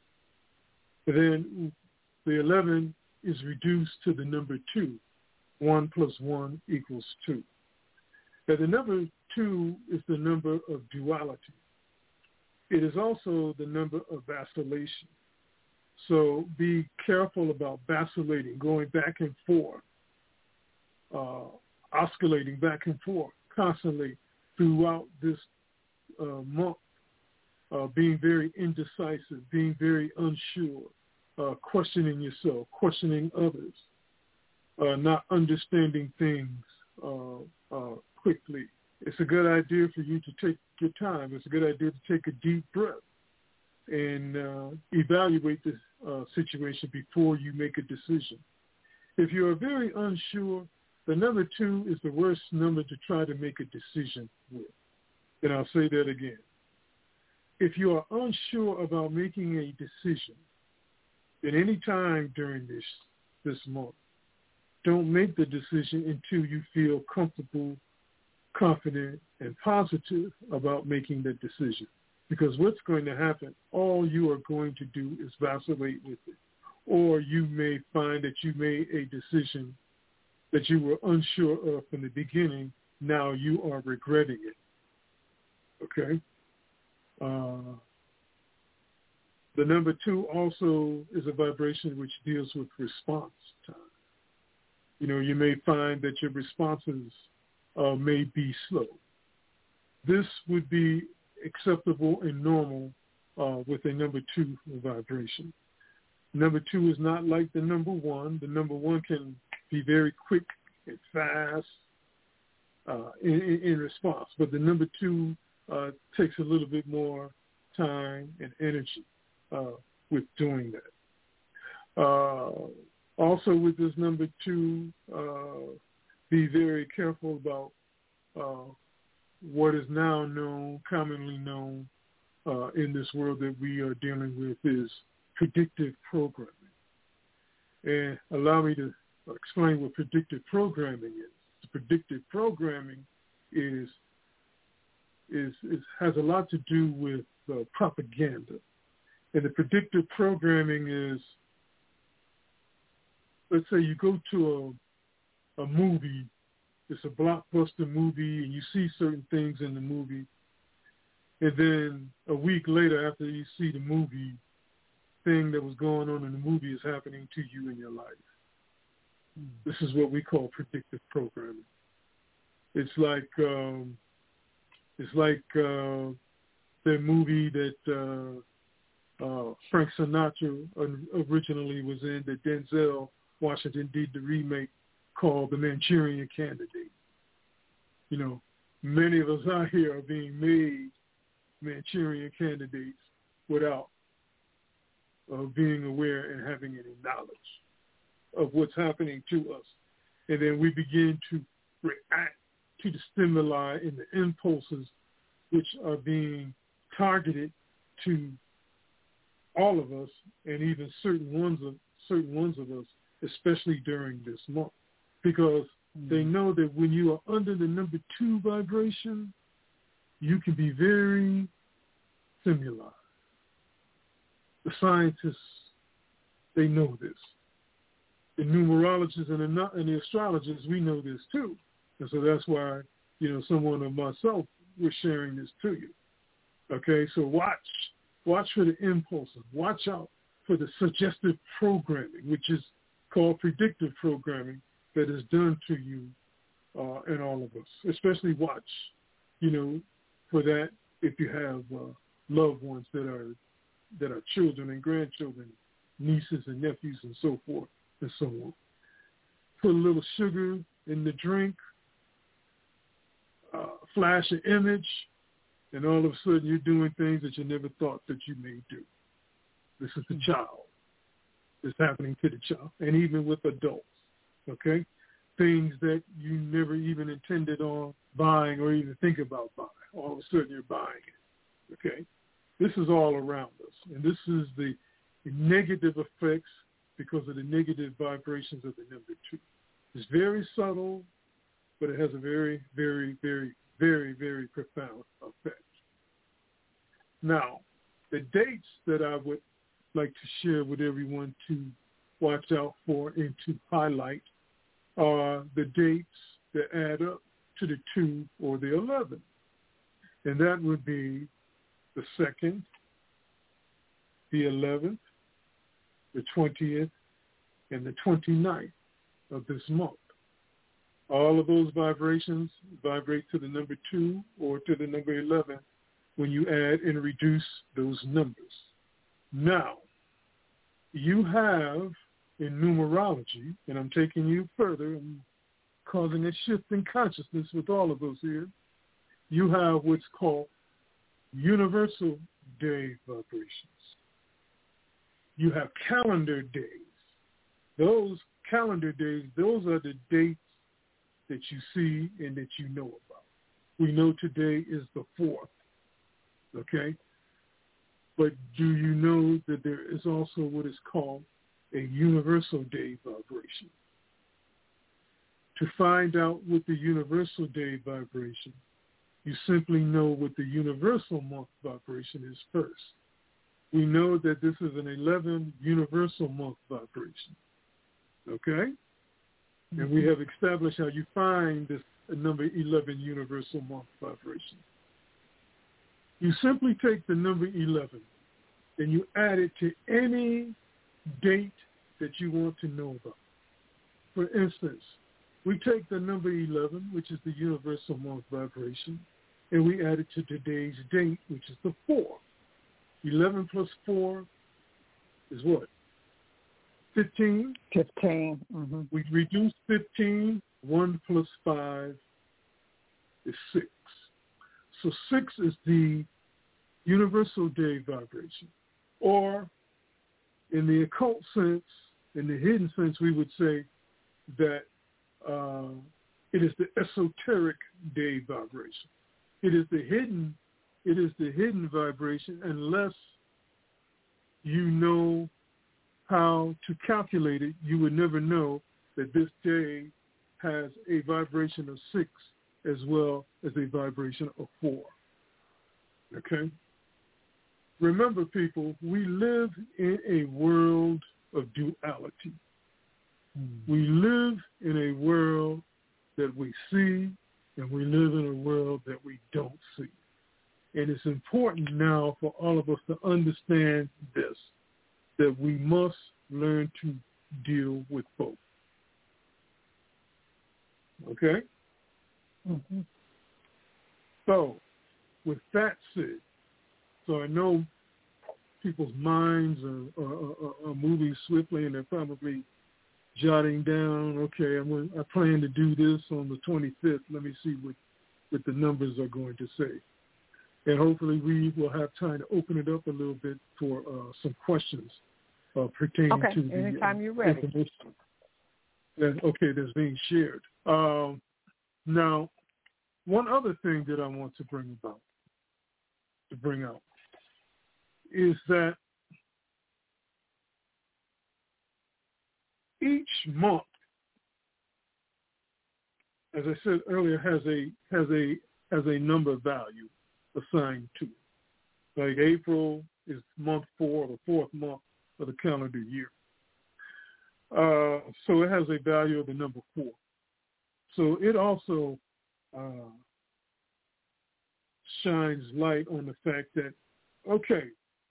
then the eleven is reduced to the number two. One plus one equals two. Now, the number two is the number of duality. It is also the number of vacillation. So be careful about vacillating, going back and forth, uh, oscillating back and forth constantly throughout this uh, month, uh, being very indecisive, being very unsure, uh, questioning yourself, questioning others, uh, not understanding things uh, uh, quickly. It's a good idea for you to take your time. It's a good idea to take a deep breath and uh, evaluate this uh, situation before you make a decision. If you are very unsure, the number two is the worst number to try to make a decision with. And I'll say that again. If you are unsure about making a decision at any time during this this month, don't make the decision until you feel comfortable, confident, and positive about making the decision. Because what's going to happen, all you are going to do is vacillate with it. Or you may find that you made a decision that you were unsure of from the beginning. Now you are regretting it. Okay? Uh, the number two also is a vibration which deals with response time. You know, you may find that your responses uh, may be slow. This would be acceptable and normal uh, with a number two vibration. Number two is not like the number one. The number one can be very quick and fast uh, in, in, in response, but the number two uh, takes a little bit more time and energy uh, with doing that. Uh, also with this number two, uh, be very careful about uh, what is now known, commonly known uh, in this world that we are dealing with is predictive programming. And allow me to explain what predictive programming is. Predictive programming is, is, is has a lot to do with uh, propaganda. And the predictive programming is, let's say you go to a, a movie, it's a blockbuster movie, and you see certain things in the movie, and then a week later after you see the movie, thing that was going on in the movie is happening to you in your life. Mm. This is what we call predictive programming. It's like um, it's like uh, the movie that uh, uh, Frank Sinatra originally was in, that Denzel Washington did the remake, called The Manchurian Candidate. You know, many of us out here are being made Manchurian candidates without of being aware and having any knowledge of what's happening to us. And then we begin to react to the stimuli and the impulses which are being targeted to all of us, and even certain ones of certain ones of us, especially during this month. Because mm. they know that when you are under the number two vibration, you can be very stimuli. The scientists, they know this. The numerologists and the, and the astrologers, we know this too. And so that's why, you know, someone of myself, we're sharing this to you. Okay, so watch. Watch for the impulses. Watch out for the suggestive programming, which is called predictive programming, that is done to you uh, and all of us. Especially watch, you know, for that if you have uh, loved ones that are that are children and grandchildren, nieces and nephews and so forth and so on. Put a little sugar in the drink, uh, flash an image, and all of a sudden you're doing things that you never thought that you may do. This is the child. It's happening to the child, and even with adults, okay? Things that you never even intended on buying or even think about buying. All of a sudden you're buying it, okay? This is all around us, and this is the, the negative effects because of the negative vibrations of the number two. It's very subtle, but it has a very, very, very, very, very profound effect. Now, the dates that I would like to share with everyone to watch out for and to highlight are the dates that add up to the two or the eleven. And that would be the second, the eleventh, the twentieth, and the twenty-ninth of this month. All of those vibrations vibrate to the number two or to the number eleven when you add and reduce those numbers. Now, you have in numerology, and I'm taking you further, I'm causing a shift in consciousness with all of us here, you have what's called universal day vibrations. You have calendar days. Those calendar days, those are the dates that you see and that you know about. We know today is the fourth, okay? But do you know that there is also what is called a universal day vibration? To find out what the universal day vibration you simply know what the universal month vibration is first. We know that this is an eleven universal month vibration. Okay? And we have established how you find this number eleven universal month vibration. You simply take the number eleven and you add it to any date that you want to know about. For instance, we take the number eleven, which is the universal month vibration, and we add it to today's date, which is the four. eleven plus four is what? fifteen? fifteen. Mm-hmm. We reduce fifteen. one plus five is six. So six is the universal day vibration. Or in the occult sense, in the hidden sense, we would say that uh, it is the esoteric day vibration. It is the hidden, it is the hidden vibration unless you know how to calculate it. You would never know that this day has a vibration of six as well as a vibration of four. Okay? Remember, people, we live in a world of duality. Mm. We live in a world that we see, and we live in a world that we don't see. And it's important now for all of us to understand this, that we must learn to deal with both. Okay? Mm-hmm. So, with that said, so I know people's minds are, are, are, are moving swiftly, and they're probably jotting down, okay, I'm going, I plan to do this on the twenty-fifth. Let me see what, what the numbers are going to say. And hopefully we will have time to open it up a little bit for uh, some questions uh, pertaining okay, to the anytime uh, you're ready. information that, okay, that's being shared. Um, now, one other thing that I want to bring about, to bring out, is that each month, as I said earlier, has a has a has a number value assigned to it. Like April is month four, the fourth month of the calendar year. Uh, so it has a value of the number four. So it also uh, shines light on the fact that, okay,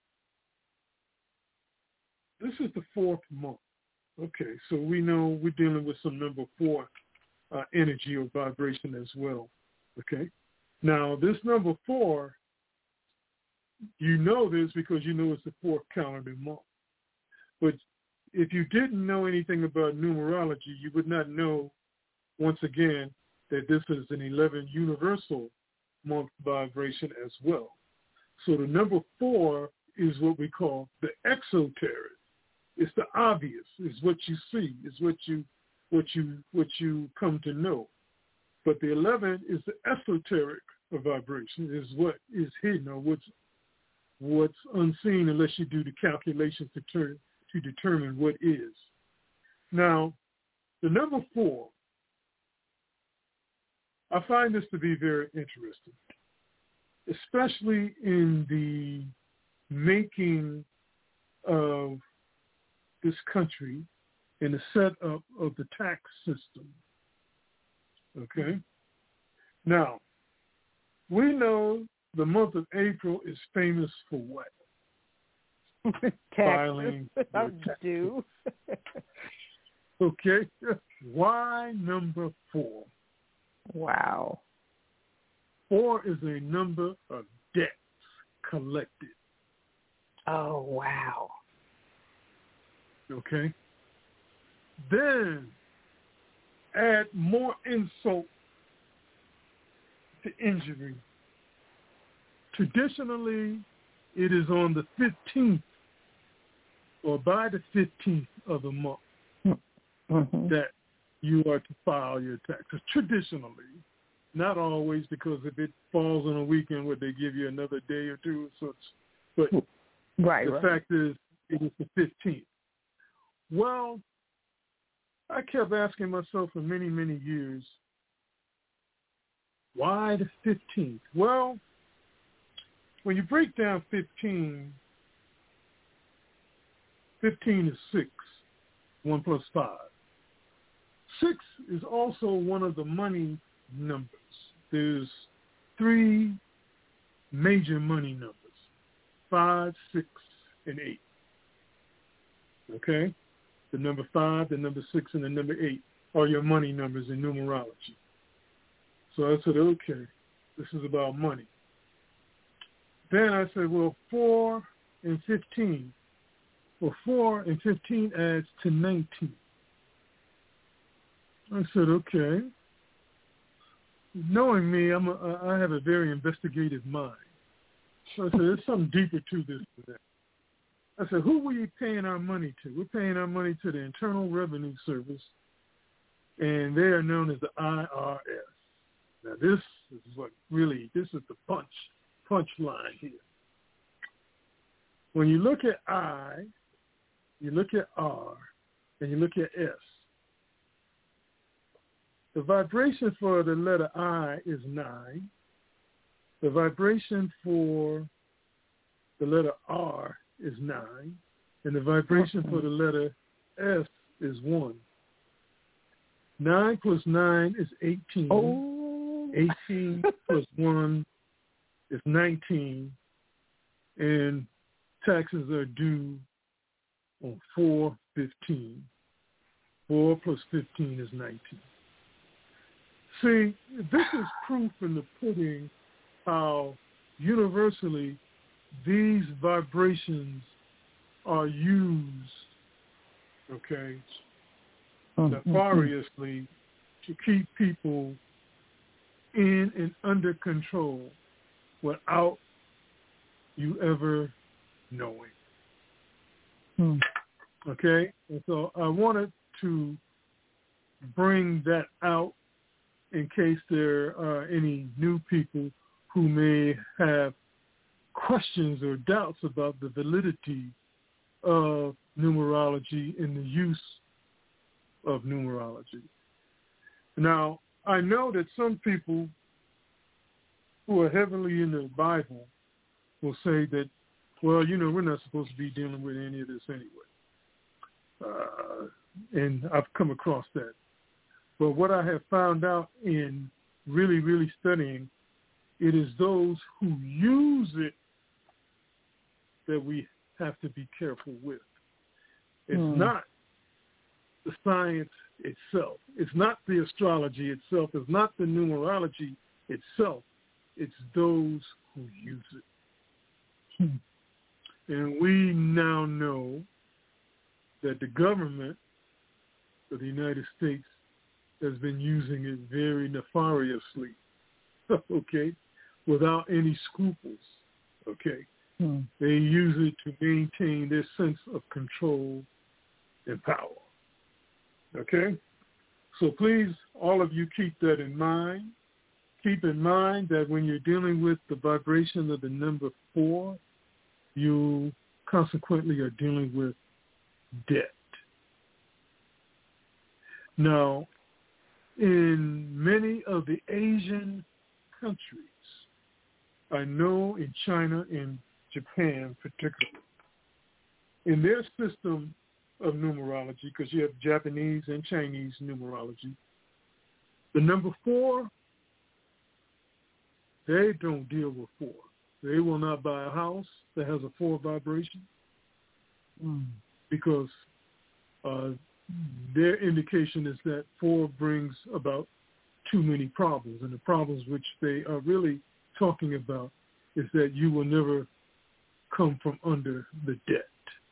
this is the fourth month. Okay, so we know we're dealing with some number four uh, energy or vibration as well. Okay, now this number four, you know this because you know it's the fourth calendar month. But if you didn't know anything about numerology, you would not know, once again, that this is an eleven universal month vibration as well. So the number four is what we call the exoteric. It's the obvious. It's what you see. It's what you, what you, what you come to know. But the eleven is the esoteric of vibration. Is what is hidden or what's what's unseen unless you do the calculations to turn to determine what is. Now, the number four, I find this to be very interesting, especially in the making of this country and the setup of the tax system. Okay? Now, we know the month of April is famous for what? Filing taxes. Due. Okay? Why number four? Wow. Four is a number of debts collected. Oh, wow. Okay? Then add more insult to injury. Traditionally, it is on the fifteenth or by the fifteenth of the month mm-hmm. that you are to file your taxes. Traditionally, not always, because if it falls on a weekend, would they give you another day or two? So, but right, the right. fact is, it is the fifteenth. Well, I kept asking myself for many, many years, Why the fifteenth? Well, when you break down fifteen, fifteen is six, one plus five. Six is also one of the money numbers. There's three major money numbers, five, six, and eight. Okay? The number five, the number six, and the number eight are your money numbers in numerology. So I said, okay, this is about money. Then I said, well, four and fifteen. Well, four and fifteen adds to nineteen. I said, okay. Knowing me, I'm a, I have a very investigative mind. So I said, there's something deeper to this than that. I said, who are we paying our money to? We're paying our money to the Internal Revenue Service, and they are known as the I R S. Now, this is what really, this is the punch, punch line here. When you look at I, you look at R, and you look at S. The vibration for the letter I is nine. The vibration for the letter R is nine. And the vibration for the letter S is one. Nine plus nine is eighteen. Oh. eighteen plus one is nineteen. And taxes are due on four fifteen. four plus fifteen is nineteen. See, this is proof in the pudding how universally these vibrations are used, okay, mm-hmm. nefariously to keep people in and under control without you ever knowing. Mm. Okay? And so I wanted to bring that out in case there are any new people who may have questions or doubts about the validity of numerology and the use of numerology. Now, I know that some people who are heavily in the Bible will say that, well, you know, we're not supposed to be dealing with any of this anyway. Uh, and I've come across that. But what I have found out in really, really studying, it is those who use it that we have to be careful with. It's mm. not the science itself. It's not the astrology itself. It's not the numerology itself. It's those who use it. Hmm. And we now know that the government of the United States has been using it very nefariously, okay, without any scruples, okay. Hmm. They use it to maintain their sense of control and power, okay. So please, all of you, keep that in mind. Keep in mind that when you're dealing with the vibration of the number four, you consequently are dealing with debt. Now, in many of the Asian countries, I know in China and Japan particularly, in their system of numerology, because you have Japanese and Chinese numerology, the number four, they don't deal with four. They will not buy a house that has a four vibration mm. because uh, their indication is that four brings about too many problems. And the problems which they are really talking about is that you will never come from under the debt.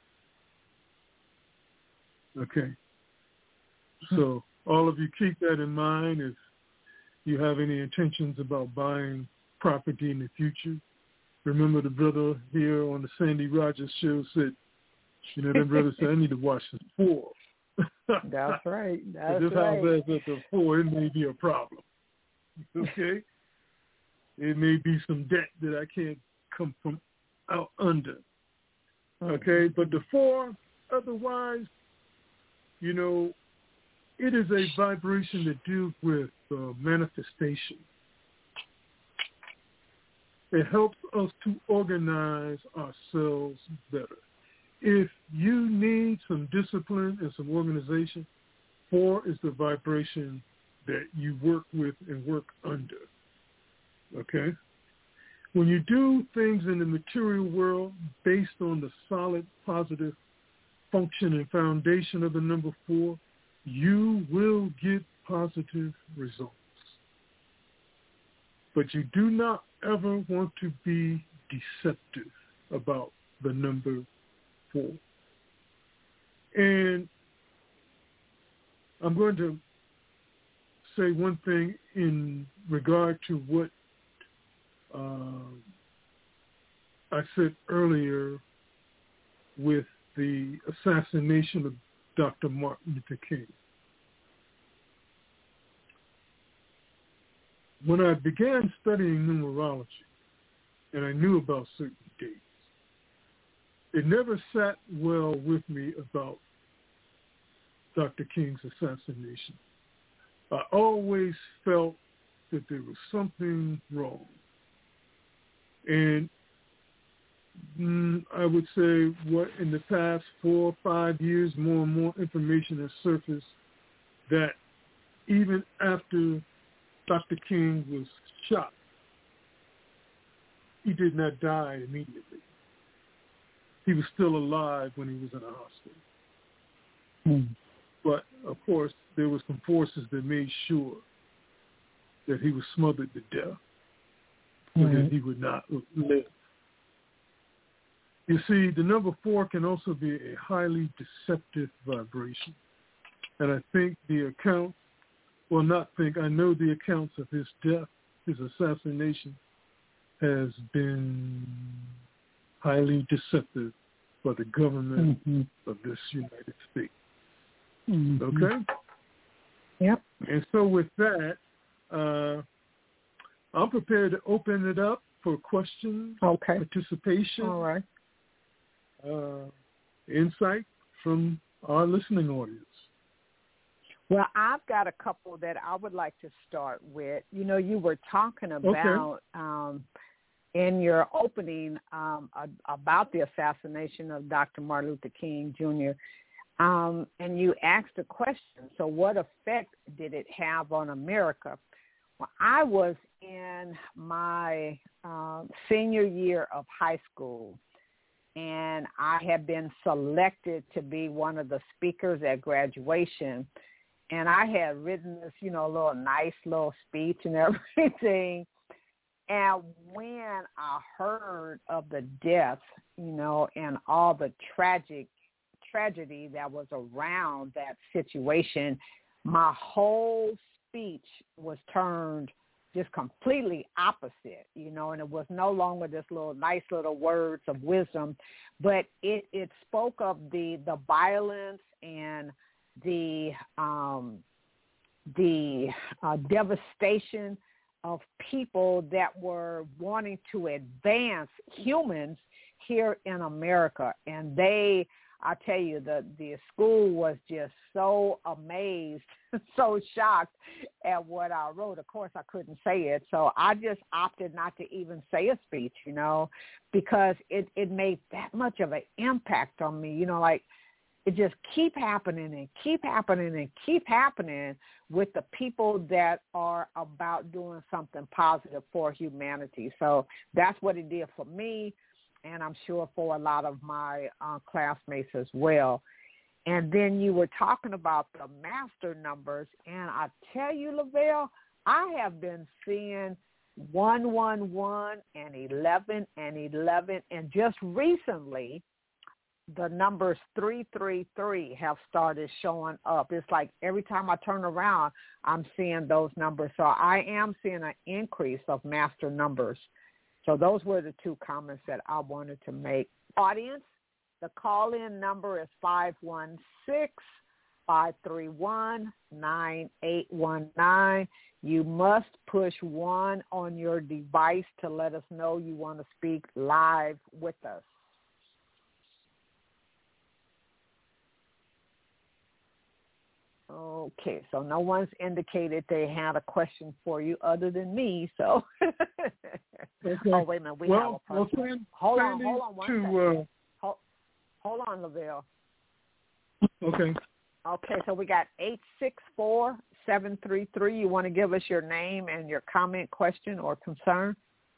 Okay. So all of you keep that in mind if you have any intentions about buying property in the future. Remember the brother here on the Sandy Rogers show said, you know, that brother said, I need to watch the four. That's right. That's this right. house has at the four, it may be a problem. Okay? It may be some debt that I can't come from out under. Okay? But the four, otherwise, you know, it is a vibration that deals with uh, manifestation. It helps us to organize ourselves better. If you need some discipline and some organization, four is the vibration that you work with and work under. Okay? When you do things in the material world based on the solid, positive function and foundation of the number four, you will get positive results. But you do not ever want to be deceptive about the number four. And I'm going to say one thing in regard to what uh, I said earlier with the assassination of Doctor Martin Luther King. When I began studying numerology, and I knew about certain dates, it never sat well with me about Doctor King's assassination. I always felt that there was something wrong. And mm, I would say what in the past four or five years, more and more information has surfaced that even after Doctor King was shot, he did not die immediately. He was still alive when he was in a hospital. Mm. But, of course, there were some forces that made sure that he was smothered to death so mm-hmm. that he would not live. You see, the number four can also be a highly deceptive vibration. And I think the account, well, not think, I know the accounts of his death, his assassination, has been highly deceptive for the government mm-hmm. of this United States. Mm-hmm. Okay? Yep. And so with that, uh, I'm prepared to open it up for questions, okay. participation, all right, uh, insight from our listening audience. Well, I've got a couple that I would like to start with. You know, you were talking about okay. um, in your opening um, about the assassination of Doctor Martin Luther King, Junior, um, and you asked a question, so what effect did it have on America? Well, I was in my uh, senior year of high school, and I had been selected to be one of the speakers at graduation. And I had written this, you know, little nice little speech and everything. And when I heard of the death, you know, and all the tragic tragedy that was around that situation, my whole speech was turned just completely opposite, you know, and it was no longer this little nice little words of wisdom, but it, it spoke of the, the violence and the um, the uh, devastation of people that were wanting to advance humans here in America. And they, I tell you, the, the school was just so amazed, so shocked at what I wrote. Of course, I couldn't say it, so I just opted not to even say a speech, you know, because it, it made that much of an impact on me, you know, like, it just keep happening and keep happening and keep happening with the people that are about doing something positive for humanity. So that's what it did for me, and I'm sure for a lot of my uh, classmates as well. And then you were talking about the master numbers, and I tell you, Lavelle, I have been seeing one one one and eleven and eleven, and just recently the numbers three three three have started showing up. It's like every time I turn around, I'm seeing those numbers. So I am seeing an increase of master numbers. So those were the two comments that I wanted to make. Audience, the call-in number is five one six, five three one, nine eight one nine. You must push one on your device to let us know you want to speak live with us. Okay, so no one's indicated they had a question for you other than me, so. Okay. Oh, wait a minute. We well, have a person. Well, Sandy, hold on, Sandy hold on one to, second. uh, hold, hold on, Lavelle. Okay. Okay, so we got eight six four, seven three three. You want to give us your name and your comment, question, or concern?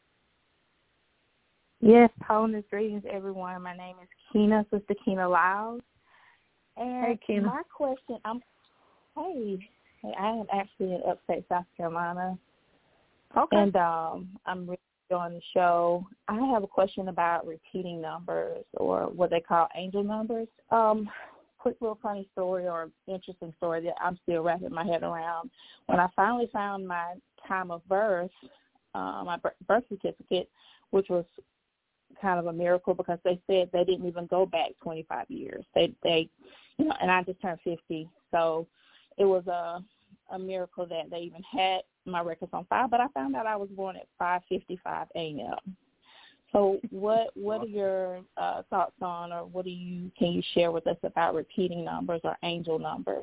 Yes, wholeness greetings, everyone. My name is Keena, Sister Keena Lyles. And hey, Keena. My question, I'm, hey, hey, I am actually in upstate South Carolina. Okay. And um, I'm really enjoying the show. I have a question about repeating numbers, or what they call angel numbers. Um, quick little funny story or interesting story that I'm still wrapping my head around. When I finally found my time of birth, uh, my birth certificate, which was kind of a miracle because they said they didn't even go back twenty-five years. They, they, you know, and I just turned fifty, so it was a a miracle that they even had my records on file. But I found out I was born at five fifty-five a.m. So what what are your uh, thoughts on, or what do you can you share with us about repeating numbers or angel numbers?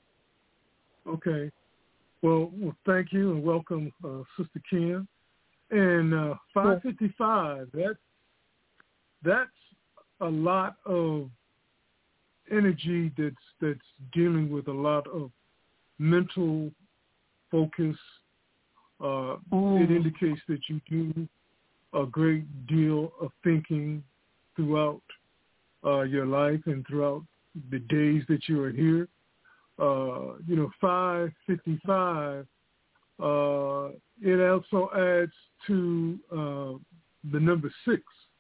Okay. Well, well thank you and welcome, uh, Sister Keena. And uh, five fifty-five, that, that's a lot of energy that's that's dealing with a lot of mental focus. Uh, mm. It indicates that you do a great deal of thinking throughout uh, your life and throughout the days that you are here. Uh, you know, five fifty-five, uh, it also adds to uh, the number six.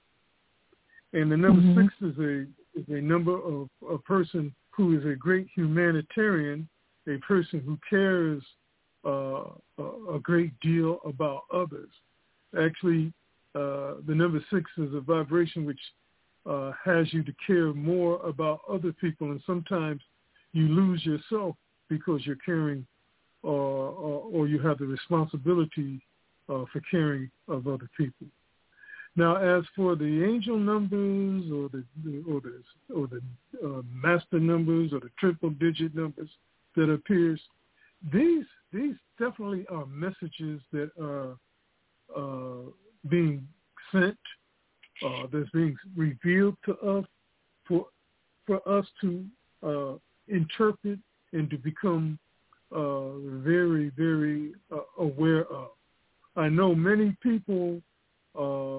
And the number mm-hmm. six is a is a number of a person who is a great humanitarian, a person who cares uh, a, a great deal about others. Actually, uh, the number six is a vibration which uh, has you to care more about other people, and sometimes you lose yourself because you're caring uh, or, or you have the responsibility uh, for caring of other people. Now, as for the angel numbers or the or the or the uh, master numbers or the triple digit numbers that appears, these these definitely are messages that are uh, being sent, uh, that's being revealed to us for for us to uh, interpret and to become uh, very very uh, aware of. I know many people Uh,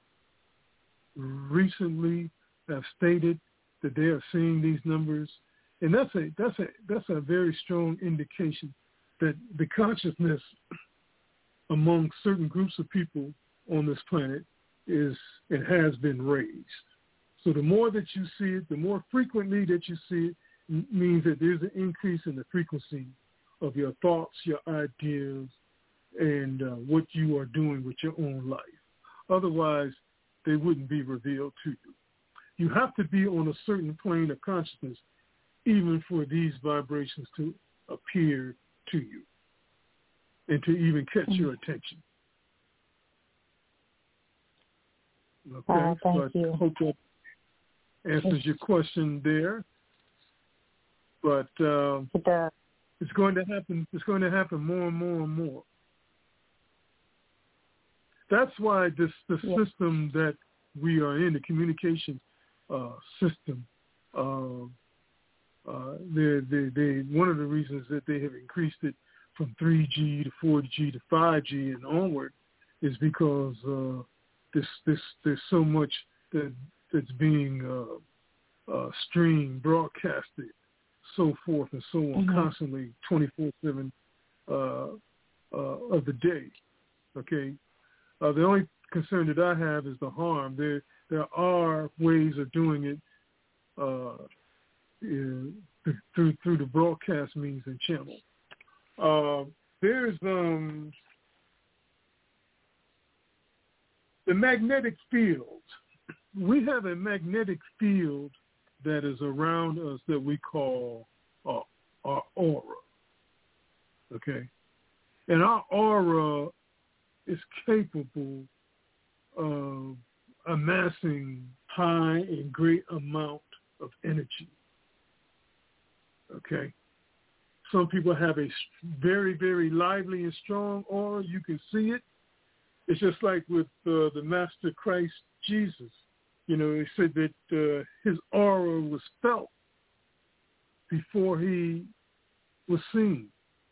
recently have stated that they are seeing these numbers, and that's a that's a that's a very strong indication that the consciousness among certain groups of people on this planet is it has been raised. So the more that you see it, the more frequently that you see it, m- means that there's an increase in the frequency of your thoughts, your ideas, and uh, what you are doing with your own life. Otherwise, they wouldn't be revealed to you. You have to be on a certain plane of consciousness even for these vibrations to appear to you and to even catch your attention. Okay, uh, thank so I you. hope that answers your question there. But um, it does. it's going to happen. It's going to happen more and more and more. That's why this the yeah. system that we are in, the communication uh, system, uh, uh, they, they, they, one of the reasons that they have increased it from three G to four G to five G and onward is because uh, this, this, there's so much that that's being uh, uh, streamed, broadcasted, so forth and so on, mm-hmm. constantly, twenty-four seven uh, uh, of the day. Okay. Uh, the only concern that I have is the harm. There there are ways of doing it uh, in, through through the broadcast means and channel. Uh, there's um, the magnetic field. We have a magnetic field that is around us that we call uh, our aura. Okay, and our aura is capable of amassing high and great amount of energy. Okay? Some people have a very, very lively and strong aura. You can see it. It's just like with uh, the Master Christ Jesus. You know, he said that uh, his aura was felt before he was seen.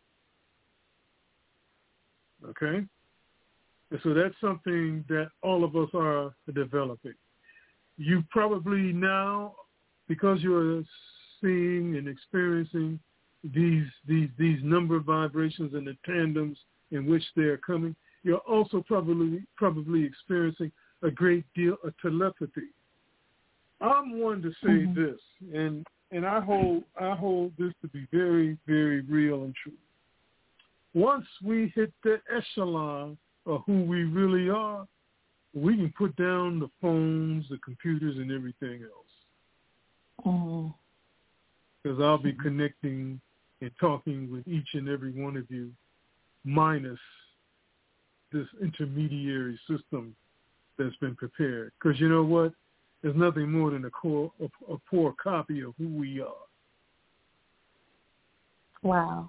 Okay? And so that's something that all of us are developing. You probably now, because you're seeing and experiencing these these these number vibrations and the tandems in which they are coming, you're also probably probably experiencing a great deal of telepathy. I'm one to say mm-hmm. this, and and I hold I hold this to be very, very real and true. Once we hit the echelon of who we really are, we can put down the phones, the computers, and everything else. Mm-hmm. Because I'll be connecting and talking with each and every one of you, minus this intermediary system that's been prepared. Because you know what? There's nothing more than a, core, a, a poor copy of who we are. Wow.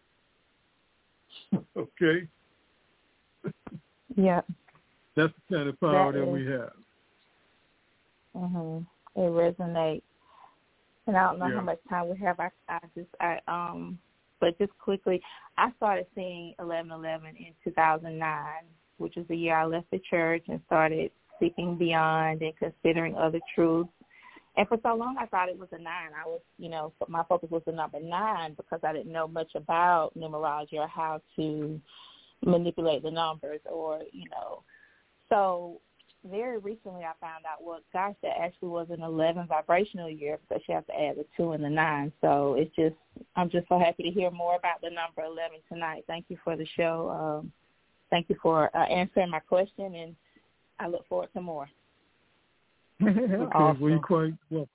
Okay? Yeah. That's the kind of power that, that is, we have. Mhm. It resonates. And I don't know yeah. how much time we have. I, I just, I, um, but just quickly, I started seeing eleven eleven in two thousand nine, which was the year I left the church and started seeking beyond and considering other truths. And for so long, I thought it was a nine. I was, you know, my focus was the number nine because I didn't know much about numerology or how to manipulate the numbers or, you know. So very recently I found out, well, gosh, that actually was an eleven vibrational year because you have to add the two and the nine. So it's just, I'm just so happy to hear more about the number eleven tonight. Thank you for the show. Um, thank you for uh, answering my question, and I look forward to more. Okay, awesome. well, you're quite welcome.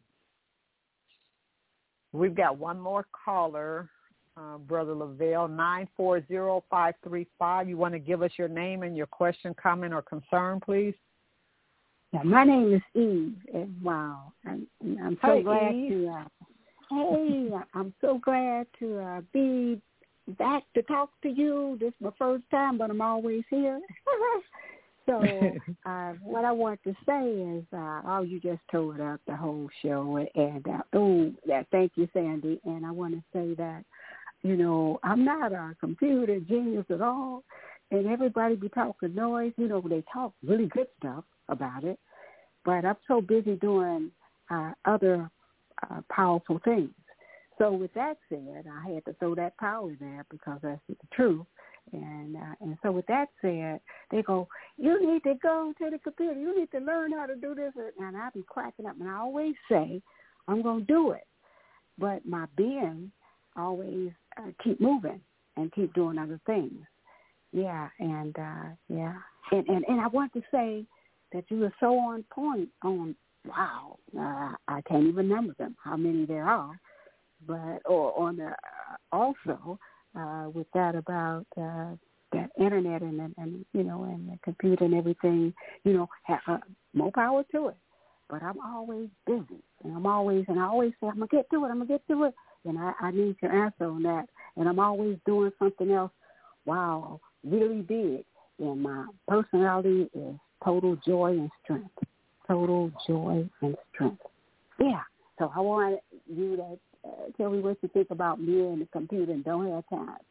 We've got one more caller, uh, Brother Lavelle, nine four zero, five three five. You want to give us your name and your question, comment, or concern, please? Yeah, my name is Eve, and wow, I'm, I'm so hey, glad Eve. to, uh, hey, I'm so glad to uh, be back to talk to you. This is my first time, but I'm always here. So uh, what I want to say is, uh, oh, you just tore up the whole show. And, uh, oh, that, thank you, Sandy. And I want to say that, you know, I'm not a computer genius at all. And everybody be talking noise. You know, they talk really good stuff about it. But I'm so busy doing uh, other uh, powerful things. So with that said, I had to throw that power there because that's the truth. And uh, and so with that said, they go, you need to go to the computer. You need to learn how to do this. And I be cracking up. And I always say, I'm going to do it. But my being always uh, keep moving and keep doing other things. Yeah, and, uh, yeah. And, and, and I want to say that you were so on point on, wow, uh, I can't even number them, how many there are. But, or on the, uh, also, Uh, with that about uh, that internet and, and, and, you know, and the computer and everything, you know, have, uh, more power to it. But I'm always busy, and I'm always, and I always say, I'm going to get to it, I'm going to get to it. And I, I need your answer on that. And I'm always doing something else, wow, really big. And my personality is total joy and strength. Total joy and strength. Yeah. So I want you to Uh, tell me what you think about me and the computer and don't have time.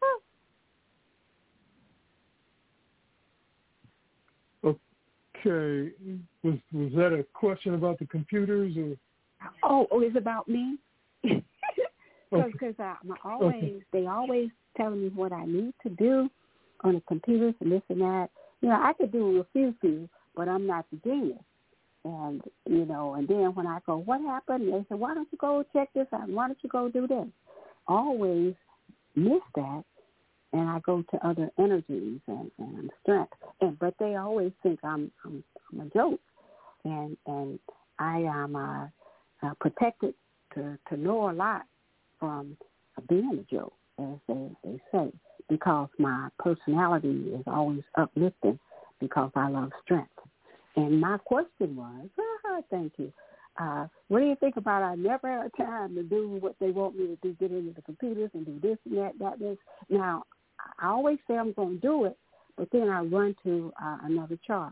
Okay. Was was that a question about the computers or? Oh, oh, it's about me. Because okay. I'm always okay. They always telling me what I need to do on the computers and this and that. You know, I could do a few things, but I'm not the genius. And, you know, and then when I go, what happened? They say, why don't you go check this out? Why don't you go do this? Always miss that, and I go to other energies and, and strength. And but they always think I'm I'm, I'm a joke, and and I am uh, uh, protected to, to know a lot from being a joke, as they, they say, because my personality is always uplifting because I love strength. And my question was, ah, thank you, uh, what do you think about I never had time to do what they want me to do, get into the computers and do this and that, that, this. Now, I always say I'm going to do it, but then I run to uh, another charge.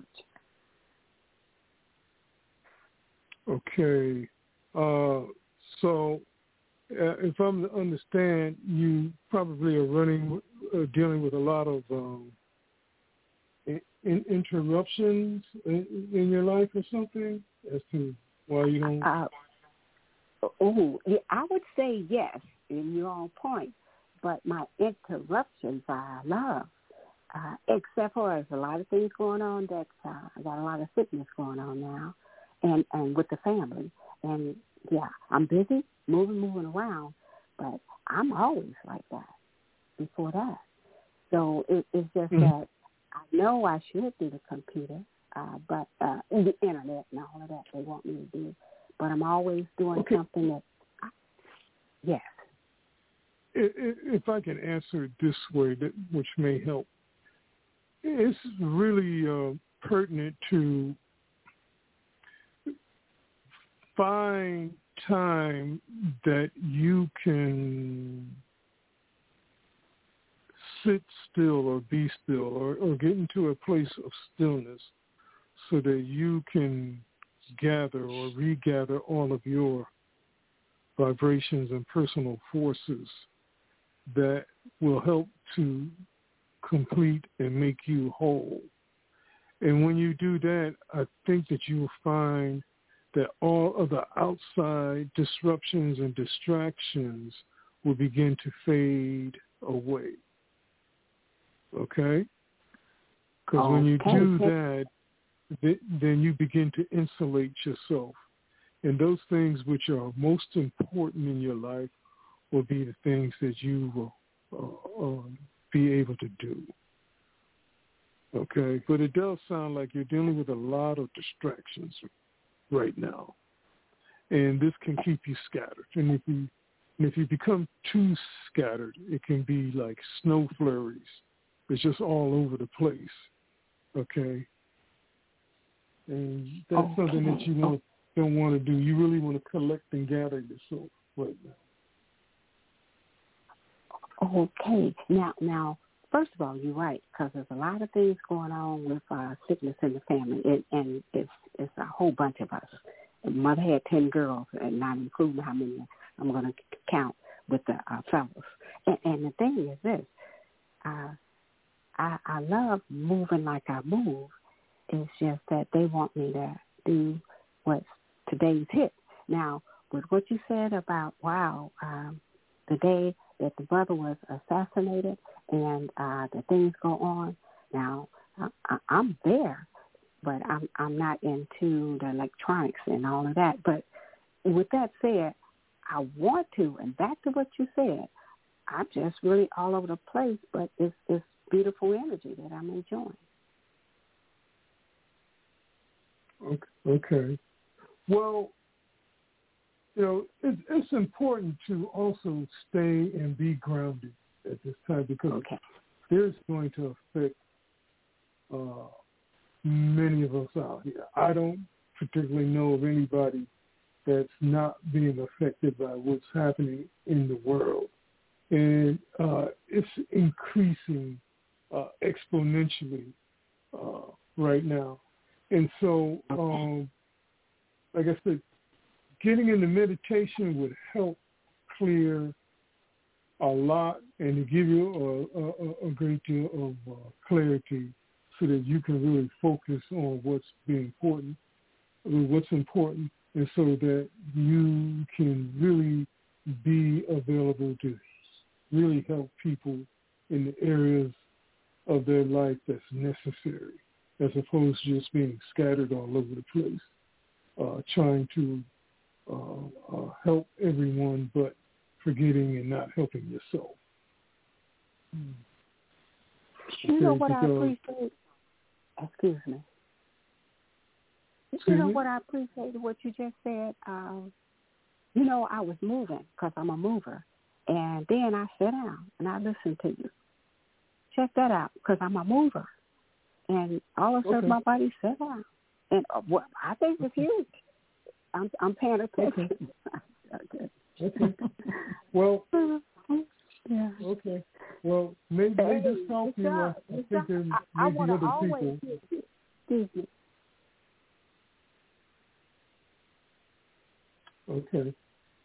Okay. Uh, so uh, if I'm to understand, you probably are running, uh, dealing with a lot of um, in interruptions in, in your life or something as to why you don't. Uh, oh, yeah, I would say yes, and you're on point. But my interruptions I love, uh, except for there's a lot of things going on. That uh, I got a lot of sickness going on now, and and with the family. And yeah, I'm busy moving, moving around, but I'm always like that before that. So it, it's just mm-hmm. that. I know I should do the computer, uh, but uh, the internet and all of that they want me to do. But I'm always doing okay. something that, I, yes. If I can answer it this way, that which may help, it's really uh, pertinent to find time that you can sit still or be still or, or get into a place of stillness so that you can gather or regather all of your vibrations and personal forces that will help to complete and make you whole. And when you do that, I think that you will find that all of the outside disruptions and distractions will begin to fade away. Okay? Because okay. when you do that, th- then you begin to insulate yourself. And those things which are most important in your life will be the things that you will uh, uh, be able to do. Okay? But it does sound like you're dealing with a lot of distractions right now. And this can keep you scattered. And if you, and if you become too scattered, it can be like snow flurries. It's just all over the place, okay? And that's okay. something that you don't, don't want to do. You really want to collect and gather yourself right now. Okay. Now, now, first of all, you're right, because there's a lot of things going on with uh, sickness in the family, it, and it's it's a whole bunch of us. Mother had ten girls, and not including how many I'm going to count with the uh, fellows. And, and the thing is this. Uh, I, I love moving like I move. It's just that they want me to do what's today's hit. Now, with what you said about, wow, um, the day that the brother was assassinated and uh, the things go on, now, I, I, I'm there, but I'm, I'm not into the electronics and all of that. But with that said, I want to, and back to what you said, I'm just really all over the place, but it's, it's beautiful energy that I'm enjoying. Okay. Well, you know, it's, it's important to also stay and be grounded at this time because okay. there's going to affect uh, many of us out here. I don't particularly know of anybody that's not being affected by what's happening in the world. And uh, it's increasing uh, exponentially uh, right now. And so, um, like I said, getting into meditation would help clear a lot and to give you a, a, a great deal of uh, clarity so that you can really focus on what's being important, what's important, and so that you can really be available to really help people in the areas of their life that's necessary, as opposed to just being scattered all over the place, uh, trying to uh, uh, help everyone but forgetting and not helping yourself. You know what I appreciate? Excuse me. You know what I appreciate what you just said? Um, you know, I was moving because I'm a mover. And then I sat down and I listened to you. Check that out because I'm a mover. And all of a sudden okay. my body sat down. And uh, what I think it's huge. I'm, I'm paying attention. Okay. okay. Okay. Well, yeah. Okay. Well, maybe Hey, they just talking. I, I think there I, I may want be to other always people. excuse me. Okay.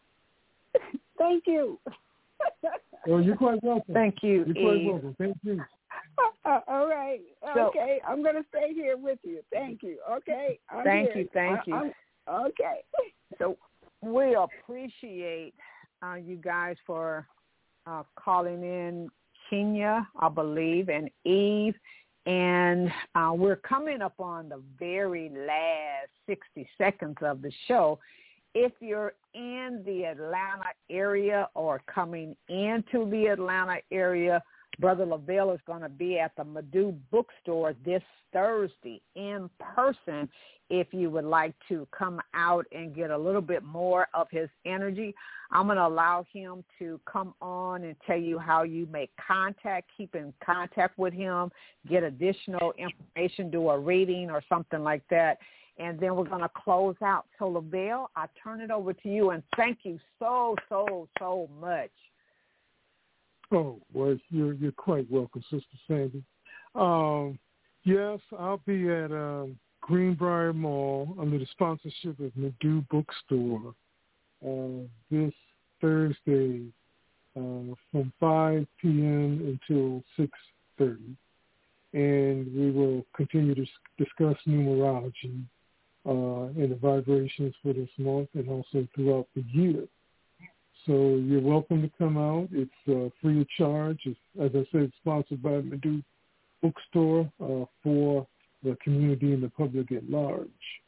Thank you. Well, you're quite welcome. Thank you, You're quite Eve. welcome. Thank you. Uh, all right. So- Okay. I'm going to stay here with you. Thank you. Okay. I'm Thank here. you, thank I, you. I'm, okay. So we appreciate uh, you guys for uh, calling in Kenya, I believe, and Eve. And uh, we're coming up on the very last sixty seconds of the show. If you're in the Atlanta area or coming into the Atlanta area, Brother Lavelle is going to be at the Madu Bookstore this Thursday in person if you would like to come out and get a little bit more of his energy. I'm going to allow him to come on and tell you how you make contact, keep in contact with him, get additional information, do a reading or something like that. And then we're going to close out. So, Lavelle, I turn it over to you, and thank you so, so, so much. Oh, well, you're you're quite welcome, Sister Sandy. Um, yes, I'll be at um, Greenbrier Mall under the sponsorship of Madu Bookstore uh, this Thursday uh, from five p.m. until six thirty. And we will continue to discuss numerology uh, and the vibrations for this month and also throughout the year. So you're welcome to come out. It's uh, free of charge. It's, as I said, sponsored by Madu Bookstore uh, for the community and the public at large.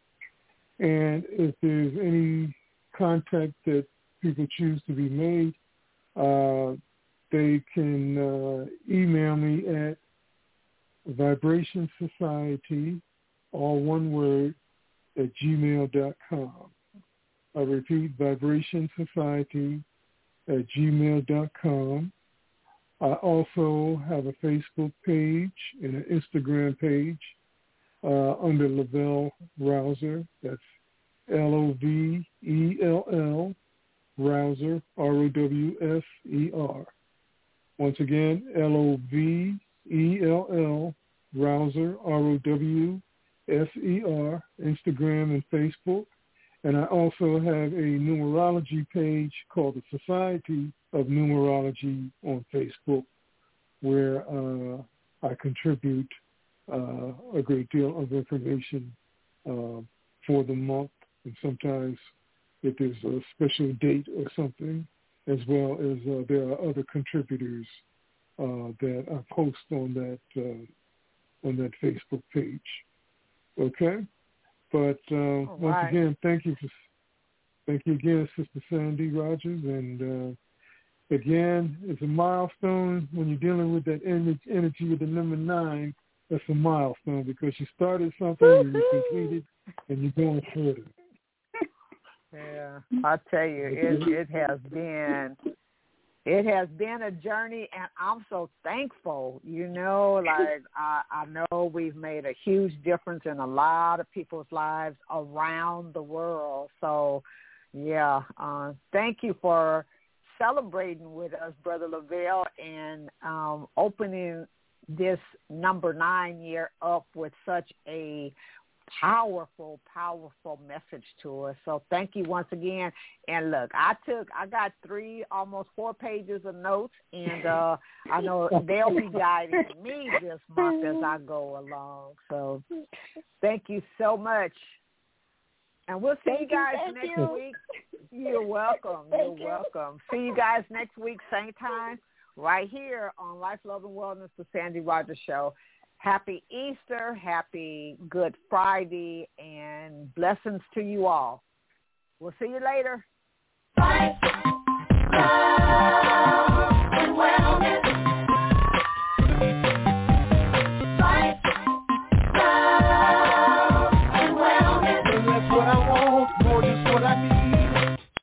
And if there's any contact that people choose to be made, uh, they can uh, email me at Vibration Society, all one word, at gmail dot com. I repeat, Vibration Society at gmail dot com. I also have a Facebook page and an Instagram page uh, under Lavelle Rouser. That's L O V E L L, Rouser, R O W S E R. Once again, L O V E L L, Rouser, R O W S E R, Instagram and Facebook. And I also have a numerology page called the Society of Numerology on Facebook, where uh, I contribute uh, a great deal of information uh, for the month, and sometimes if there's a special date or something, as well as uh, there are other contributors uh, that I post on that uh, on that Facebook page. Okay. But uh, once right. again, thank you for, thank you again, Sister Sandy Rogers. And uh, again, it's a milestone when you're dealing with that energy, energy with the number nine. That's a milestone because you started something and you completed, and you're going further. Yeah, I tell you, it it has been. It has been a journey, and I'm so thankful. You know, like I, I know we've made a huge difference in a lot of people's lives around the world. So, yeah, uh, thank you for celebrating with us, Brother Lavelle, and um, opening this number nine year up with such a powerful, powerful message to us. So thank you once again. And look, I took, I got three, almost four pages of notes, and uh, I know they'll be guiding me this month as I go along. So thank you so much. And we'll see Thank you guys you, next you. week. You're welcome. Thank You're you. welcome. See you guys next week, same time, right here on Life, Love, and Wellness, the Sandy Rogers Show. Happy Easter, happy Good Friday, and blessings to you all. We'll see you later. Life, love,